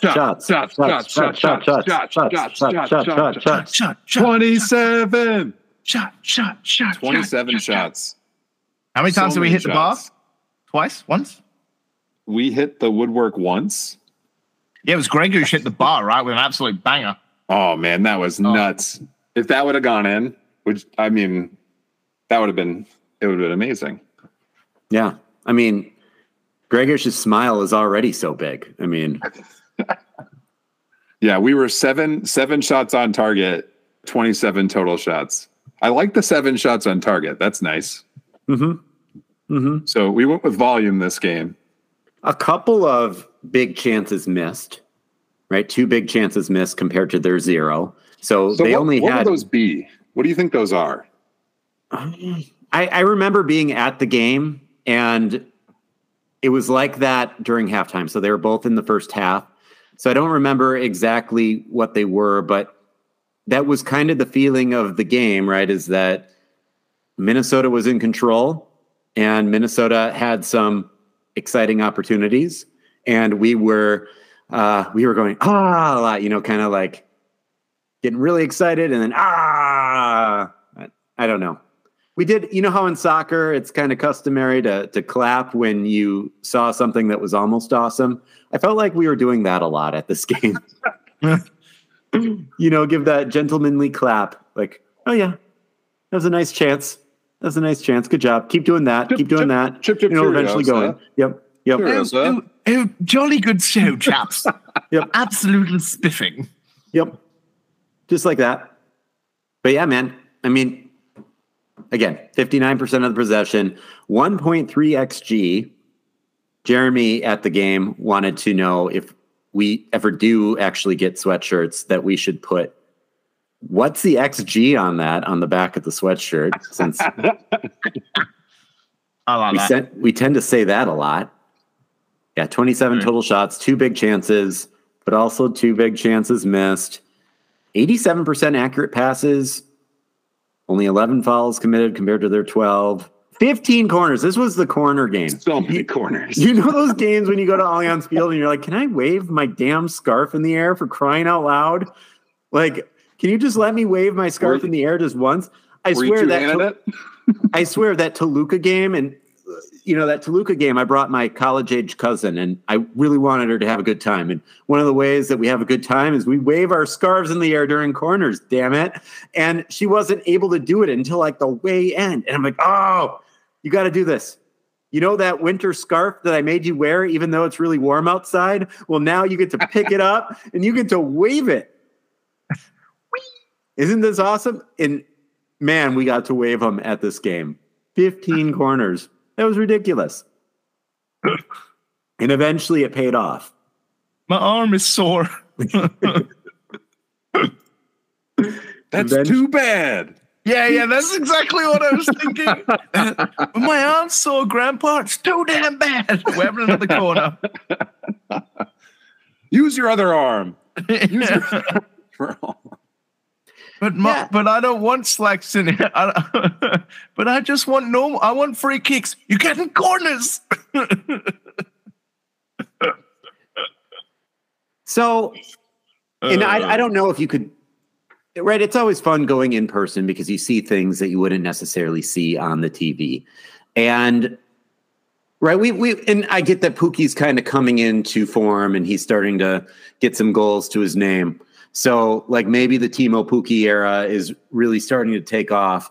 27. Shot. 27 shots. How many times did we hit the bar? Twice? Once? We hit the woodwork once. Yeah, it was Greg who hit the bar, right? With an absolute banger. Oh, man, that was nuts. If that would have gone in, that would have been amazing. Yeah. I mean, Gregor's smile is already so big. I mean, yeah, we were seven shots on target, 27 total shots. I like the 7 shots on target. That's nice. So we went with volume this game. A couple of big chances missed, right? 2 big chances missed compared to their 0. So they only what had. What would those be? What do you think those are? I remember being at the game, and it was like that during halftime. So they were both in the first half. So I don't remember exactly what they were, but that was kind of the feeling of the game, right? Is that Minnesota was in control, and Minnesota had some exciting opportunities, and we were going a lot, kind of like getting really excited, and then I don't know. We did, how in soccer it's kind of customary to clap when you saw something that was almost awesome. I felt like we were doing that a lot at this game. Give that gentlemanly clap, like, oh yeah, that was a nice chance. Good job. Keep doing that. Keep doing that. Chip, eventually going. Yep. Oh, jolly good show, chaps. Yep. Absolutely spiffing. Yep. Just like that. But yeah, man. I mean, again, 59% of the possession, 1.3 XG. Jeremy at the game wanted to know if we ever do actually get sweatshirts that we should put. What's the XG on that on the back of the sweatshirt? Since we tend to say that a lot. Yeah, 27 total shots, 2 big chances, but also 2 big chances missed. 87% accurate passes, only 11 fouls committed compared to their 12. 15 corners. This was the corner game. So many corners. You know those games when you go to Allianz Field and you're like, can I wave my damn scarf in the air for crying out loud? Like, can you just let me wave my scarf in the air just once? I swear that Toluca game, and that Toluca game, I brought my college-age cousin, and I really wanted her to have a good time. And one of the ways that we have a good time is we wave our scarves in the air during corners, damn it. And she wasn't able to do it until like the way end. And I'm like, oh, you got to do this. You know that winter scarf that I made you wear, even though it's really warm outside? Well, now you get to pick it up and you get to wave it. Isn't this awesome? And man, we got to wave them at this game. 15 corners. That was ridiculous. And eventually it paid off. My arm is sore. That's too bad. Yeah, that's exactly what I was thinking. My arm's sore, Grandpa. It's too damn bad. Waving into the corner. Use your other arm. But I don't want slacks in it. But I just want normal. I want free kicks. You're getting corners. So, and I don't know if you could, right? It's always fun going in person because you see things that you wouldn't necessarily see on the TV. And right, and I get that Pookie's kind of coming into form and he's starting to get some goals to his name. So like maybe the Timo Pukki era is really starting to take off.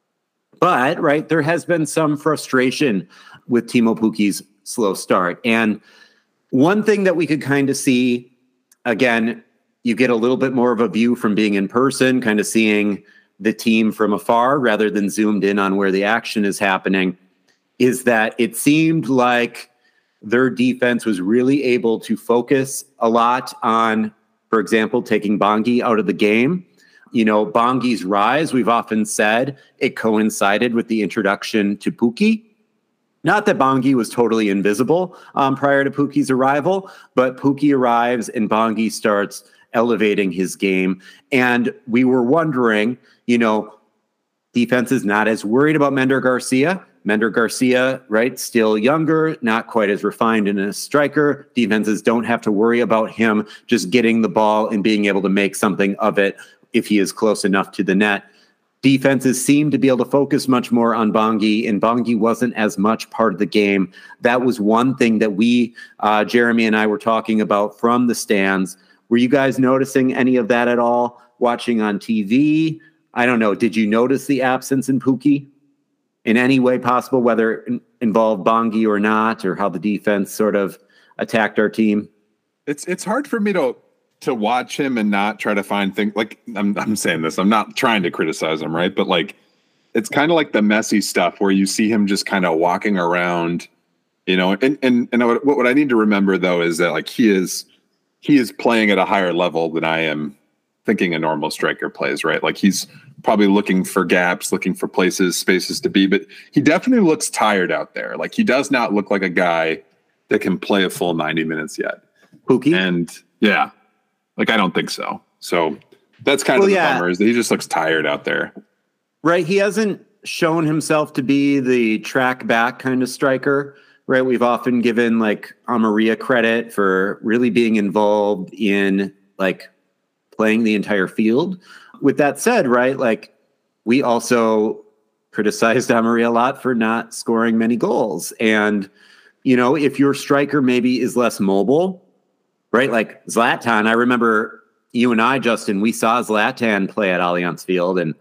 But right, there has been some frustration with Timo Pukki's slow start. And one thing that we could kind of see, again, you get a little bit more of a view from being in person, kind of seeing the team from afar rather than zoomed in on where the action is happening, is that it seemed like their defense was really able to focus a lot on, for example, taking Bongi out of the game. You know, Bongi's rise, we've often said, it coincided with the introduction to Pukki. Not that Bongi was totally invisible prior to Puki's arrival, but Pukki arrives and Bongi starts elevating his game. And we were wondering, you know, defense is not as worried about Mender Garcia. Mender Garcia, right, still younger, not quite as refined in a striker. Defenses don't have to worry about him just getting the ball and being able to make something of it if he is close enough to the net. Defenses seem to be able to focus much more on Bongi, and Bongi wasn't as much part of the game. That was one thing that we, Jeremy and I, were talking about from the stands. Were you guys noticing any of that at all? Watching on TV? I don't know. Did you notice the absence in Pukki in any way possible, whether it involved Bongi or not, or how the defense sort of attacked our team? It's hard for me to watch him and not try to find things. Like I'm saying this, I'm not trying to criticize him, right? But like, it's kind of like the messy stuff where you see him just kind of walking around, you know. And what I need to remember though is that like he is playing at a higher level than I am thinking a normal striker plays, right? Like he's probably looking for gaps, looking for spaces to be, but he definitely looks tired out there. Like he does not look like a guy that can play a full 90 minutes yet. Pukki? And yeah, like I don't think so. So that's kind of the bummer, is that he just looks tired out there. Right. He hasn't shown himself to be the track back kind of striker, right? We've often given like Amaria credit for really being involved in like playing the entire field. With that said, right, like we also criticized Amaria a lot for not scoring many goals. And, you know, if your striker maybe is less mobile, right, like Zlatan, I remember you and I, Justin, we saw Zlatan play at Allianz Field, and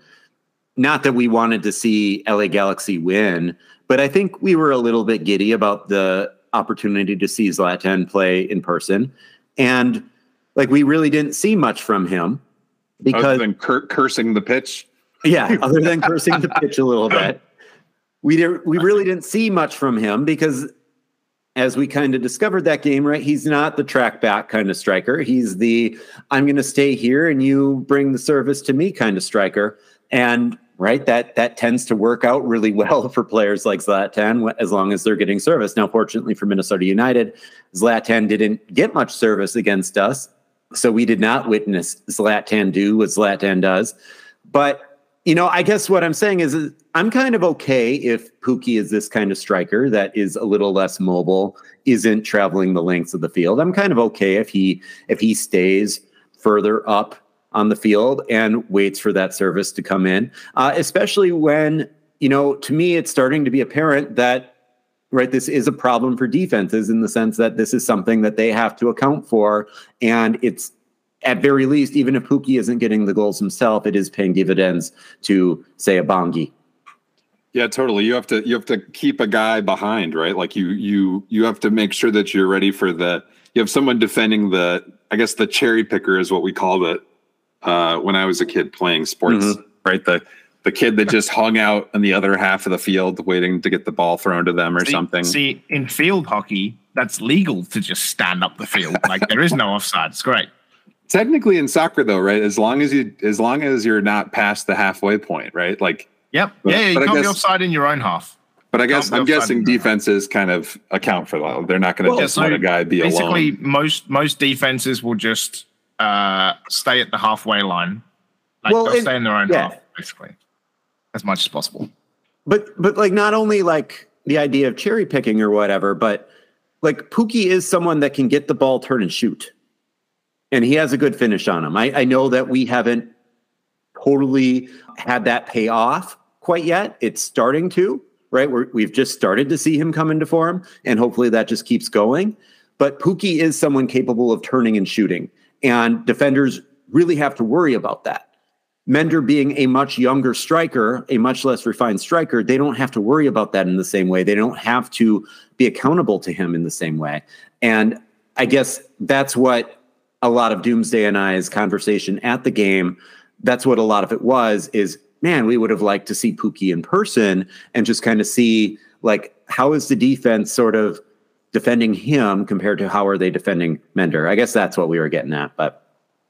not that we wanted to see LA Galaxy win, but I think we were a little bit giddy about the opportunity to see Zlatan play in person. And like, we really didn't see much from him. Because, other than cursing the pitch? Yeah, other than cursing the pitch a little bit. We really didn't see much from him because, as we kind of discovered that game, right, he's not the track back kind of striker. He's the, I'm going to stay here and you bring the service to me kind of striker. And, right, that tends to work out really well for players like Zlatan as long as they're getting service. Now, fortunately for Minnesota United, Zlatan didn't get much service against us. So we did not witness Zlatan do what Zlatan does. But, you know, I guess what I'm saying is I'm kind of okay if Pukki is this kind of striker that is a little less mobile, isn't traveling the lengths of the field. I'm kind of okay if he stays further up on the field and waits for that service to come in, especially when, you know, to me, it's starting to be apparent that, right, this is a problem for defenses in the sense that this is something that they have to account for. And it's, at very least, even if Pukki isn't getting the goals himself, it is paying dividends to, say, a Bongi. Yeah, totally. You have to keep a guy behind, right? Like you have to make sure that you're ready for you have someone defending I guess the cherry picker is what we called it when I was a kid playing sports, right? The kid that just hung out on the other half of the field waiting to get the ball thrown to them or something. See, in field hockey, that's legal to just stand up the field. Like there is no offside. It's great. Technically in soccer though, right? As long as you're not past the halfway point, right? Like, yep. You can't be offside in your own half. But I'm guessing defenses kind of account for that. They're not going to just let a guy be basically alone. Most defenses will just stay at the halfway line. Like they'll stay in their own half, basically, as much as possible. But like not only like the idea of cherry picking or whatever, but like Pukki is someone that can get the ball, turn and shoot. And he has a good finish on him. I know that we haven't totally had that pay off quite yet. It's starting to, right? We've just started to see him come into form, and hopefully that just keeps going. But Pookie is someone capable of turning and shooting, and defenders really have to worry about that. Mender being a much younger striker, a much less refined striker, they don't have to worry about that in the same way. They don't have to be accountable to him in the same way. And I guess that's what a lot of Doomsday and I's conversation at the game, that's what a lot of it was, is, man, we would have liked to see Pookie in person and just kind of see, like, how is the defense sort of defending him compared to how are they defending Mender? I guess that's what we were getting at. But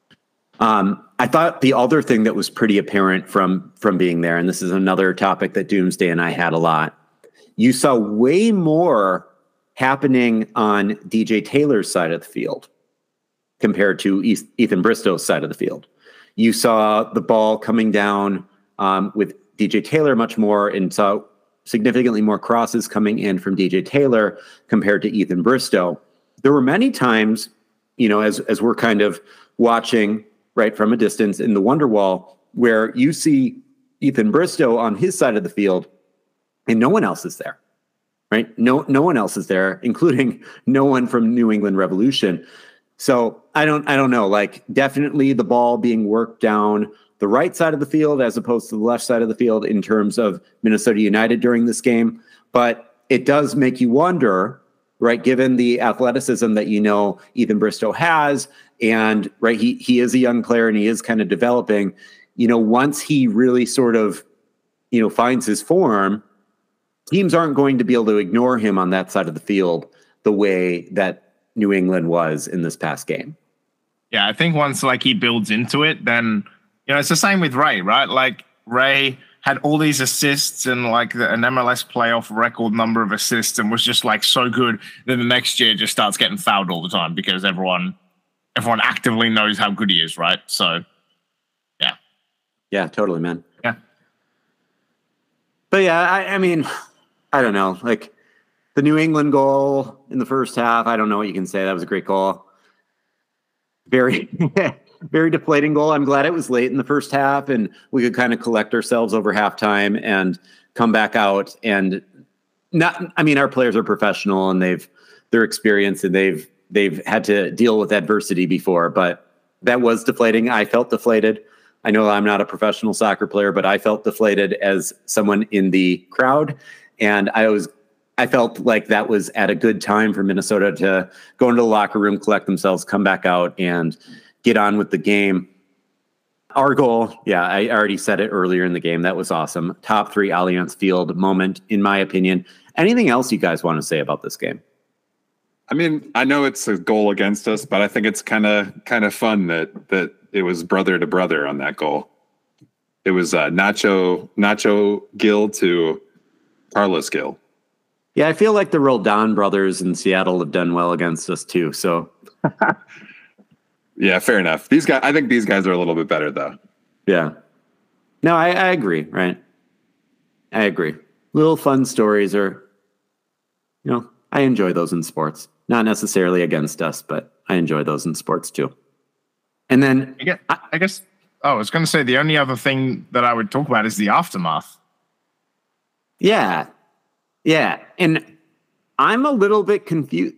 I thought the other thing that was pretty apparent from being there, and this is another topic that Doomsday and I had a lot, you saw way more happening on DJ Taylor's side of the field compared to Ethan Bristow's side of the field. You saw the ball coming down with DJ Taylor much more, and saw significantly more crosses coming in from DJ Taylor compared to Ethan Bristow. There were many times, as we're kind of watching right from a distance in the Wonderwall, where you see Ethan Bristow on his side of the field and no one else is there, right? No one else is there, including no one from New England Revolution. So I don't know, like, definitely the ball being worked down the right side of the field as opposed to the left side of the field in terms of Minnesota United during this game. But it does make you wonder, right, given the athleticism that Ethan Bristow has, and right, he is a young player and he is kind of developing, once he really sort of, finds his form, teams aren't going to be able to ignore him on that side of the field the way that New England was in this past game. Yeah, I think once he builds into it, then, it's the same with Ray, right? Like, Ray had all these assists and an MLS playoff record number of assists and was just so good. Then the next year just starts getting fouled all the time because everyone actively knows how good he is, right? So, yeah. Yeah, totally, man. Yeah. But yeah, I mean, I don't know. Like, the New England goal in the first half, I don't know what you can say. That was a great goal. Very, very deflating goal. I'm glad it was late in the first half and we could kind of collect ourselves over halftime and come back out. And our players are professional and they're experienced and they've had to deal with adversity before, but that was deflating. I felt deflated. I know I'm not a professional soccer player, but I felt deflated as someone in the crowd. And I felt like that was at a good time for Minnesota to go into the locker room, collect themselves, come back out and get on with the game. Our goal, yeah, I already said it earlier in the game. That was awesome. Top 3 Allianz Field moment, in my opinion. Anything else you guys want to say about this game? I mean, I know it's a goal against us, but I think it's kind of fun that it was brother to brother on that goal. It was Nacho Gil to Carlos Gil. Yeah, I feel like the Roldan brothers in Seattle have done well against us too. So, yeah, fair enough. I think these guys are a little bit better though. Yeah. No, I agree. Right. I agree. Little fun stories are, I enjoy those in sports. Not necessarily against us, but I enjoy those in sports too. And then I guess, I was going to say the only other thing that I would talk about is the aftermath. Yeah. Yeah. And I'm a little bit confused.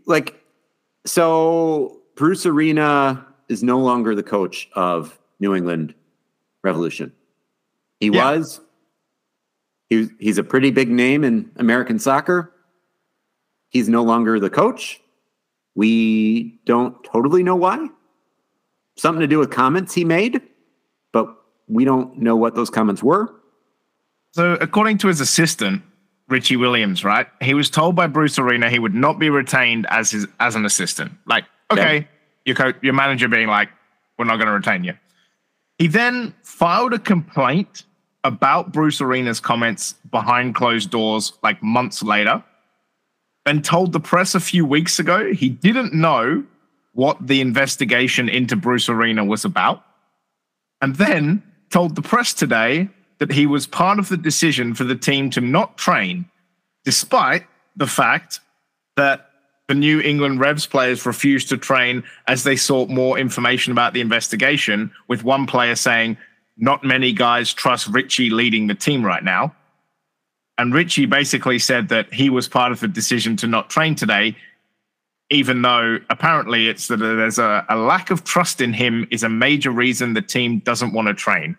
So Bruce Arena is no longer the coach of New England Revolution. He was. He's a pretty big name in American soccer. He's no longer the coach. We don't totally know why. Something to do with comments he made, but we don't know what those comments were. So according to his assistant, Richie Williams, right? He was told by Bruce Arena he would not be retained as an assistant. Okay, your manager being like, we're not going to retain you. He then filed a complaint about Bruce Arena's comments behind closed doors months later, and told the press a few weeks ago he didn't know what the investigation into Bruce Arena was about, and then told the press today that he was part of the decision for the team to not train, despite the fact that the New England Revs players refused to train as they sought more information about the investigation, with one player saying, "Not many guys trust Richie leading the team right now." And Richie basically said that he was part of the decision to not train today, even though apparently it's that there's a lack of trust in him is a major reason the team doesn't want to train.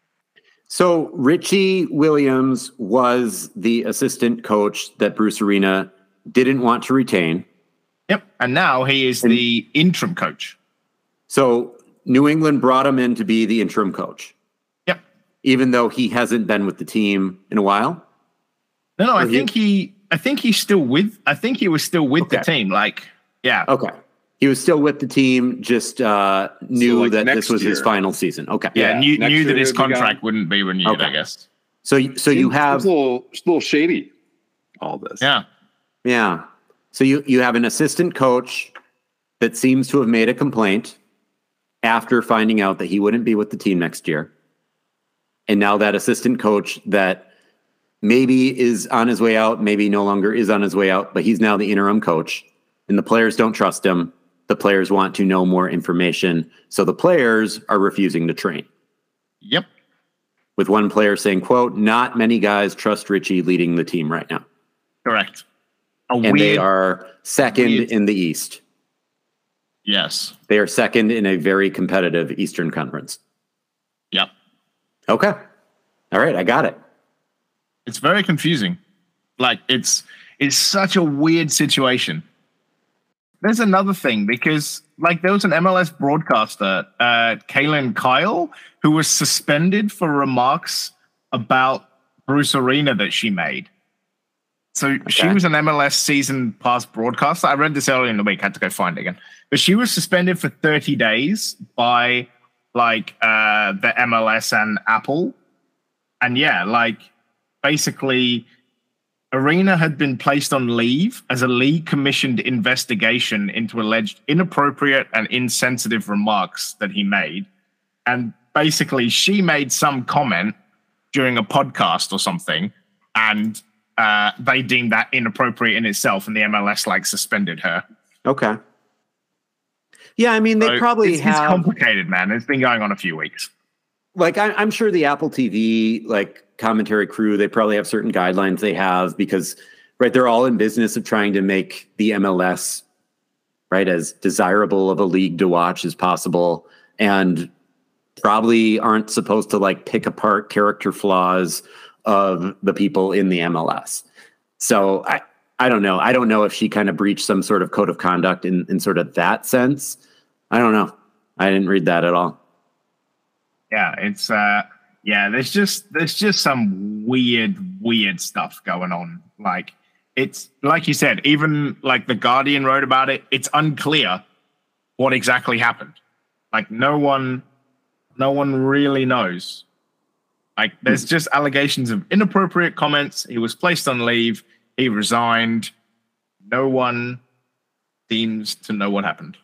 So Richie Williams was the assistant coach that Bruce Arena didn't want to retain. Yep. And now he is the interim coach. So New England brought him in to be the interim coach. Yep. Even though he hasn't been with the team in a while? No, I think he was still with the team. Like, yeah. Okay. He was still with the team, just knew that this was his final season. Okay. Yeah, knew that his contract wouldn't be renewed, I guess. So you have... It's a little shady, all this. Yeah. Yeah. So you have an assistant coach that seems to have made a complaint after finding out that he wouldn't be with the team next year. And now that assistant coach that maybe is on his way out, maybe no longer is on his way out, but he's now the interim coach. And the players don't trust him. The players want to know more information. So the players are refusing to train. Yep. With one player saying, quote, "Not many guys trust Richie leading the team right now." Correct. They are second in the East. Yes. They are second in a very competitive Eastern Conference. Yep. Okay. All right. I got it. It's very confusing. Like, it's such a weird situation. There's another thing, because like there was an MLS broadcaster, Kaylin Kyle, who was suspended for remarks about Bruce Arena that she made. So she was an MLS season pass broadcaster. I read this earlier in the week, had to go find it again. But she was suspended for 30 days by like the MLS and Apple. And yeah, like basically Arena had been placed on leave as a league-commissioned investigation into alleged inappropriate and insensitive remarks that he made. And basically, she made some comment during a podcast or something, and they deemed that inappropriate in itself, and the MLS like suspended her. Okay. Yeah, I mean, they probably have... It's complicated, man. It's been going on a few weeks. Like, I'm sure the Apple TV, like, commentary crew, they probably have certain guidelines they have because, right, they're all in business of trying to make the MLS, right, as desirable of a league to watch as possible, and probably aren't supposed to, like, pick apart character flaws of the people in the MLS. So I don't know. I don't know if she kind of breached some sort of code of conduct in sort of that sense. I don't know. I didn't read that at all. Yeah, it's there's just some weird stuff going on. Like, it's like you said, even like the Guardian wrote about it, it's unclear what exactly happened. Like no one really knows. Like there's just allegations of inappropriate comments. He was placed on leave, he resigned. No one seems to know what happened.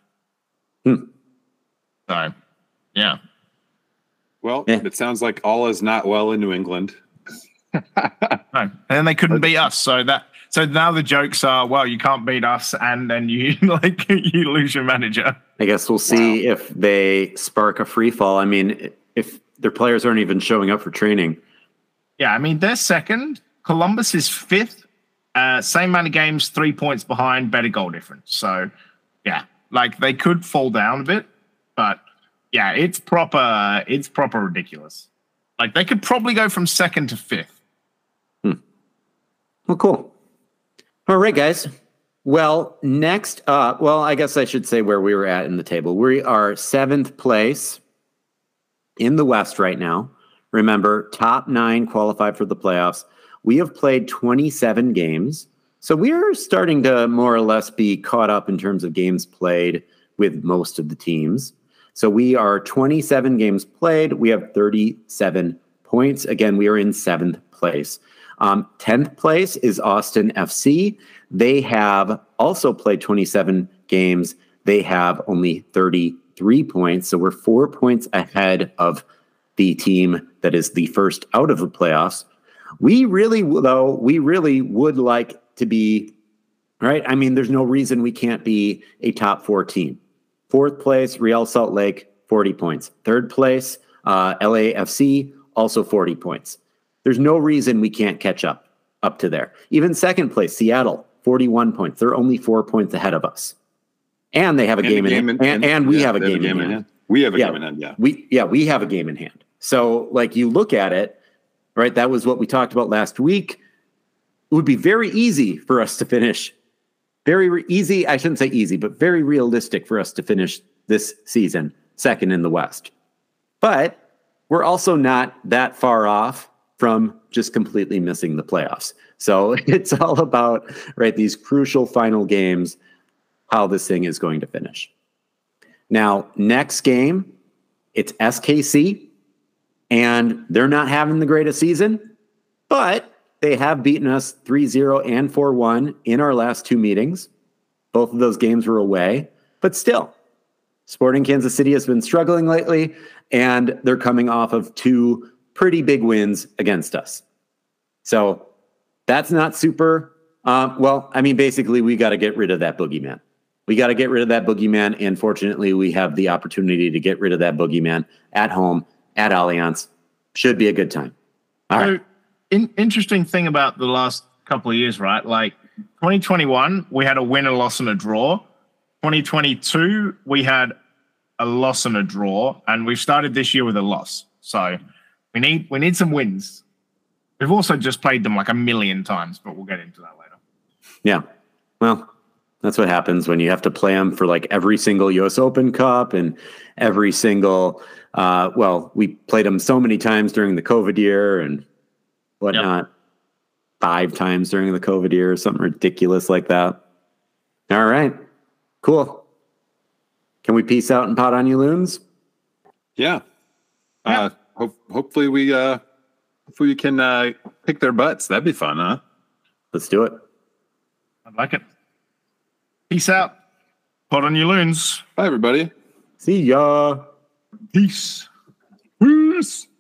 So yeah. Well, it sounds like all is not well in New England. No. And then they couldn't beat us. So now the jokes are, well, you can't beat us, and then you you lose your manager. I guess we'll see if they spark a free fall. I mean, if their players aren't even showing up for training. Yeah, I mean, they're second. Columbus is fifth. Same amount of games, 3 points behind, better goal difference. So yeah, like they could fall down a bit, but yeah, it's proper ridiculous. Like they could probably go from second to fifth. Well, cool. All right, guys. Well, next up, well, I guess I should say where we were at in the table. We are 7th place in the West right now. Remember, top 9 qualify for the playoffs. We have played 27 games. So we are starting to more or less be caught up in terms of games played with most of the teams. So we are 27 games played. We have 37 points. Again, we are in 7th place. 10th place is Austin FC. They have also played 27 games. They have only 33 points. So we're 4 points ahead of the team that is the first out of the playoffs. We really would like to be right? I mean, there's no reason we can't be a top 4 team. 4th place, Real Salt Lake, 40 points. 3rd place, LAFC, also 40 points. There's no reason we can't catch up to there. Even 2nd place, Seattle, 41 points. They're only 4 points ahead of us. And they have a game in hand. And we have a game in hand. We have a game in hand, yeah. We have a game in hand. So, like, you look at it, right? That was what we talked about last week. It would be very easy for us to finish. Very easy. I shouldn't say easy, but very realistic for us to finish this season 2nd in the West. But we're also not that far off from just completely missing the playoffs. So it's all about, right, these crucial final games, how this thing is going to finish. Now, next game, it's SKC, and they're not having the greatest season, but they have beaten us 3-0 and 4-1 in our last 2 meetings. Both of those games were away, but still, Sporting Kansas City has been struggling lately, and they're coming off of 2 pretty big wins against us. So that's not super. Well, I mean, basically, we got to get rid of that boogeyman. We got to get rid of that boogeyman, and fortunately, we have the opportunity to get rid of that boogeyman at home, at Allianz. Should be a good time. All right. Interesting thing about the last couple of years, right? Like 2021, we had a win, a loss, and a draw. 2022, we had a loss and a draw, and we've started this year with a loss. So we need some wins. We've also just played them like a million times, but we'll get into that later. Yeah. Well, that's what happens when you have to play them for like every single US Open Cup and every single, we played them so many times during the COVID year and whatnot. Yep. 5 times during the COVID year, something ridiculous like that. All right. Cool. Can we peace out and pot on you loons? Yeah. Hopefully we can pick their butts. That'd be fun, huh? Let's do it. I'd like it. Peace out. Pot on you loons. Bye, everybody. See ya. Peace. Peace.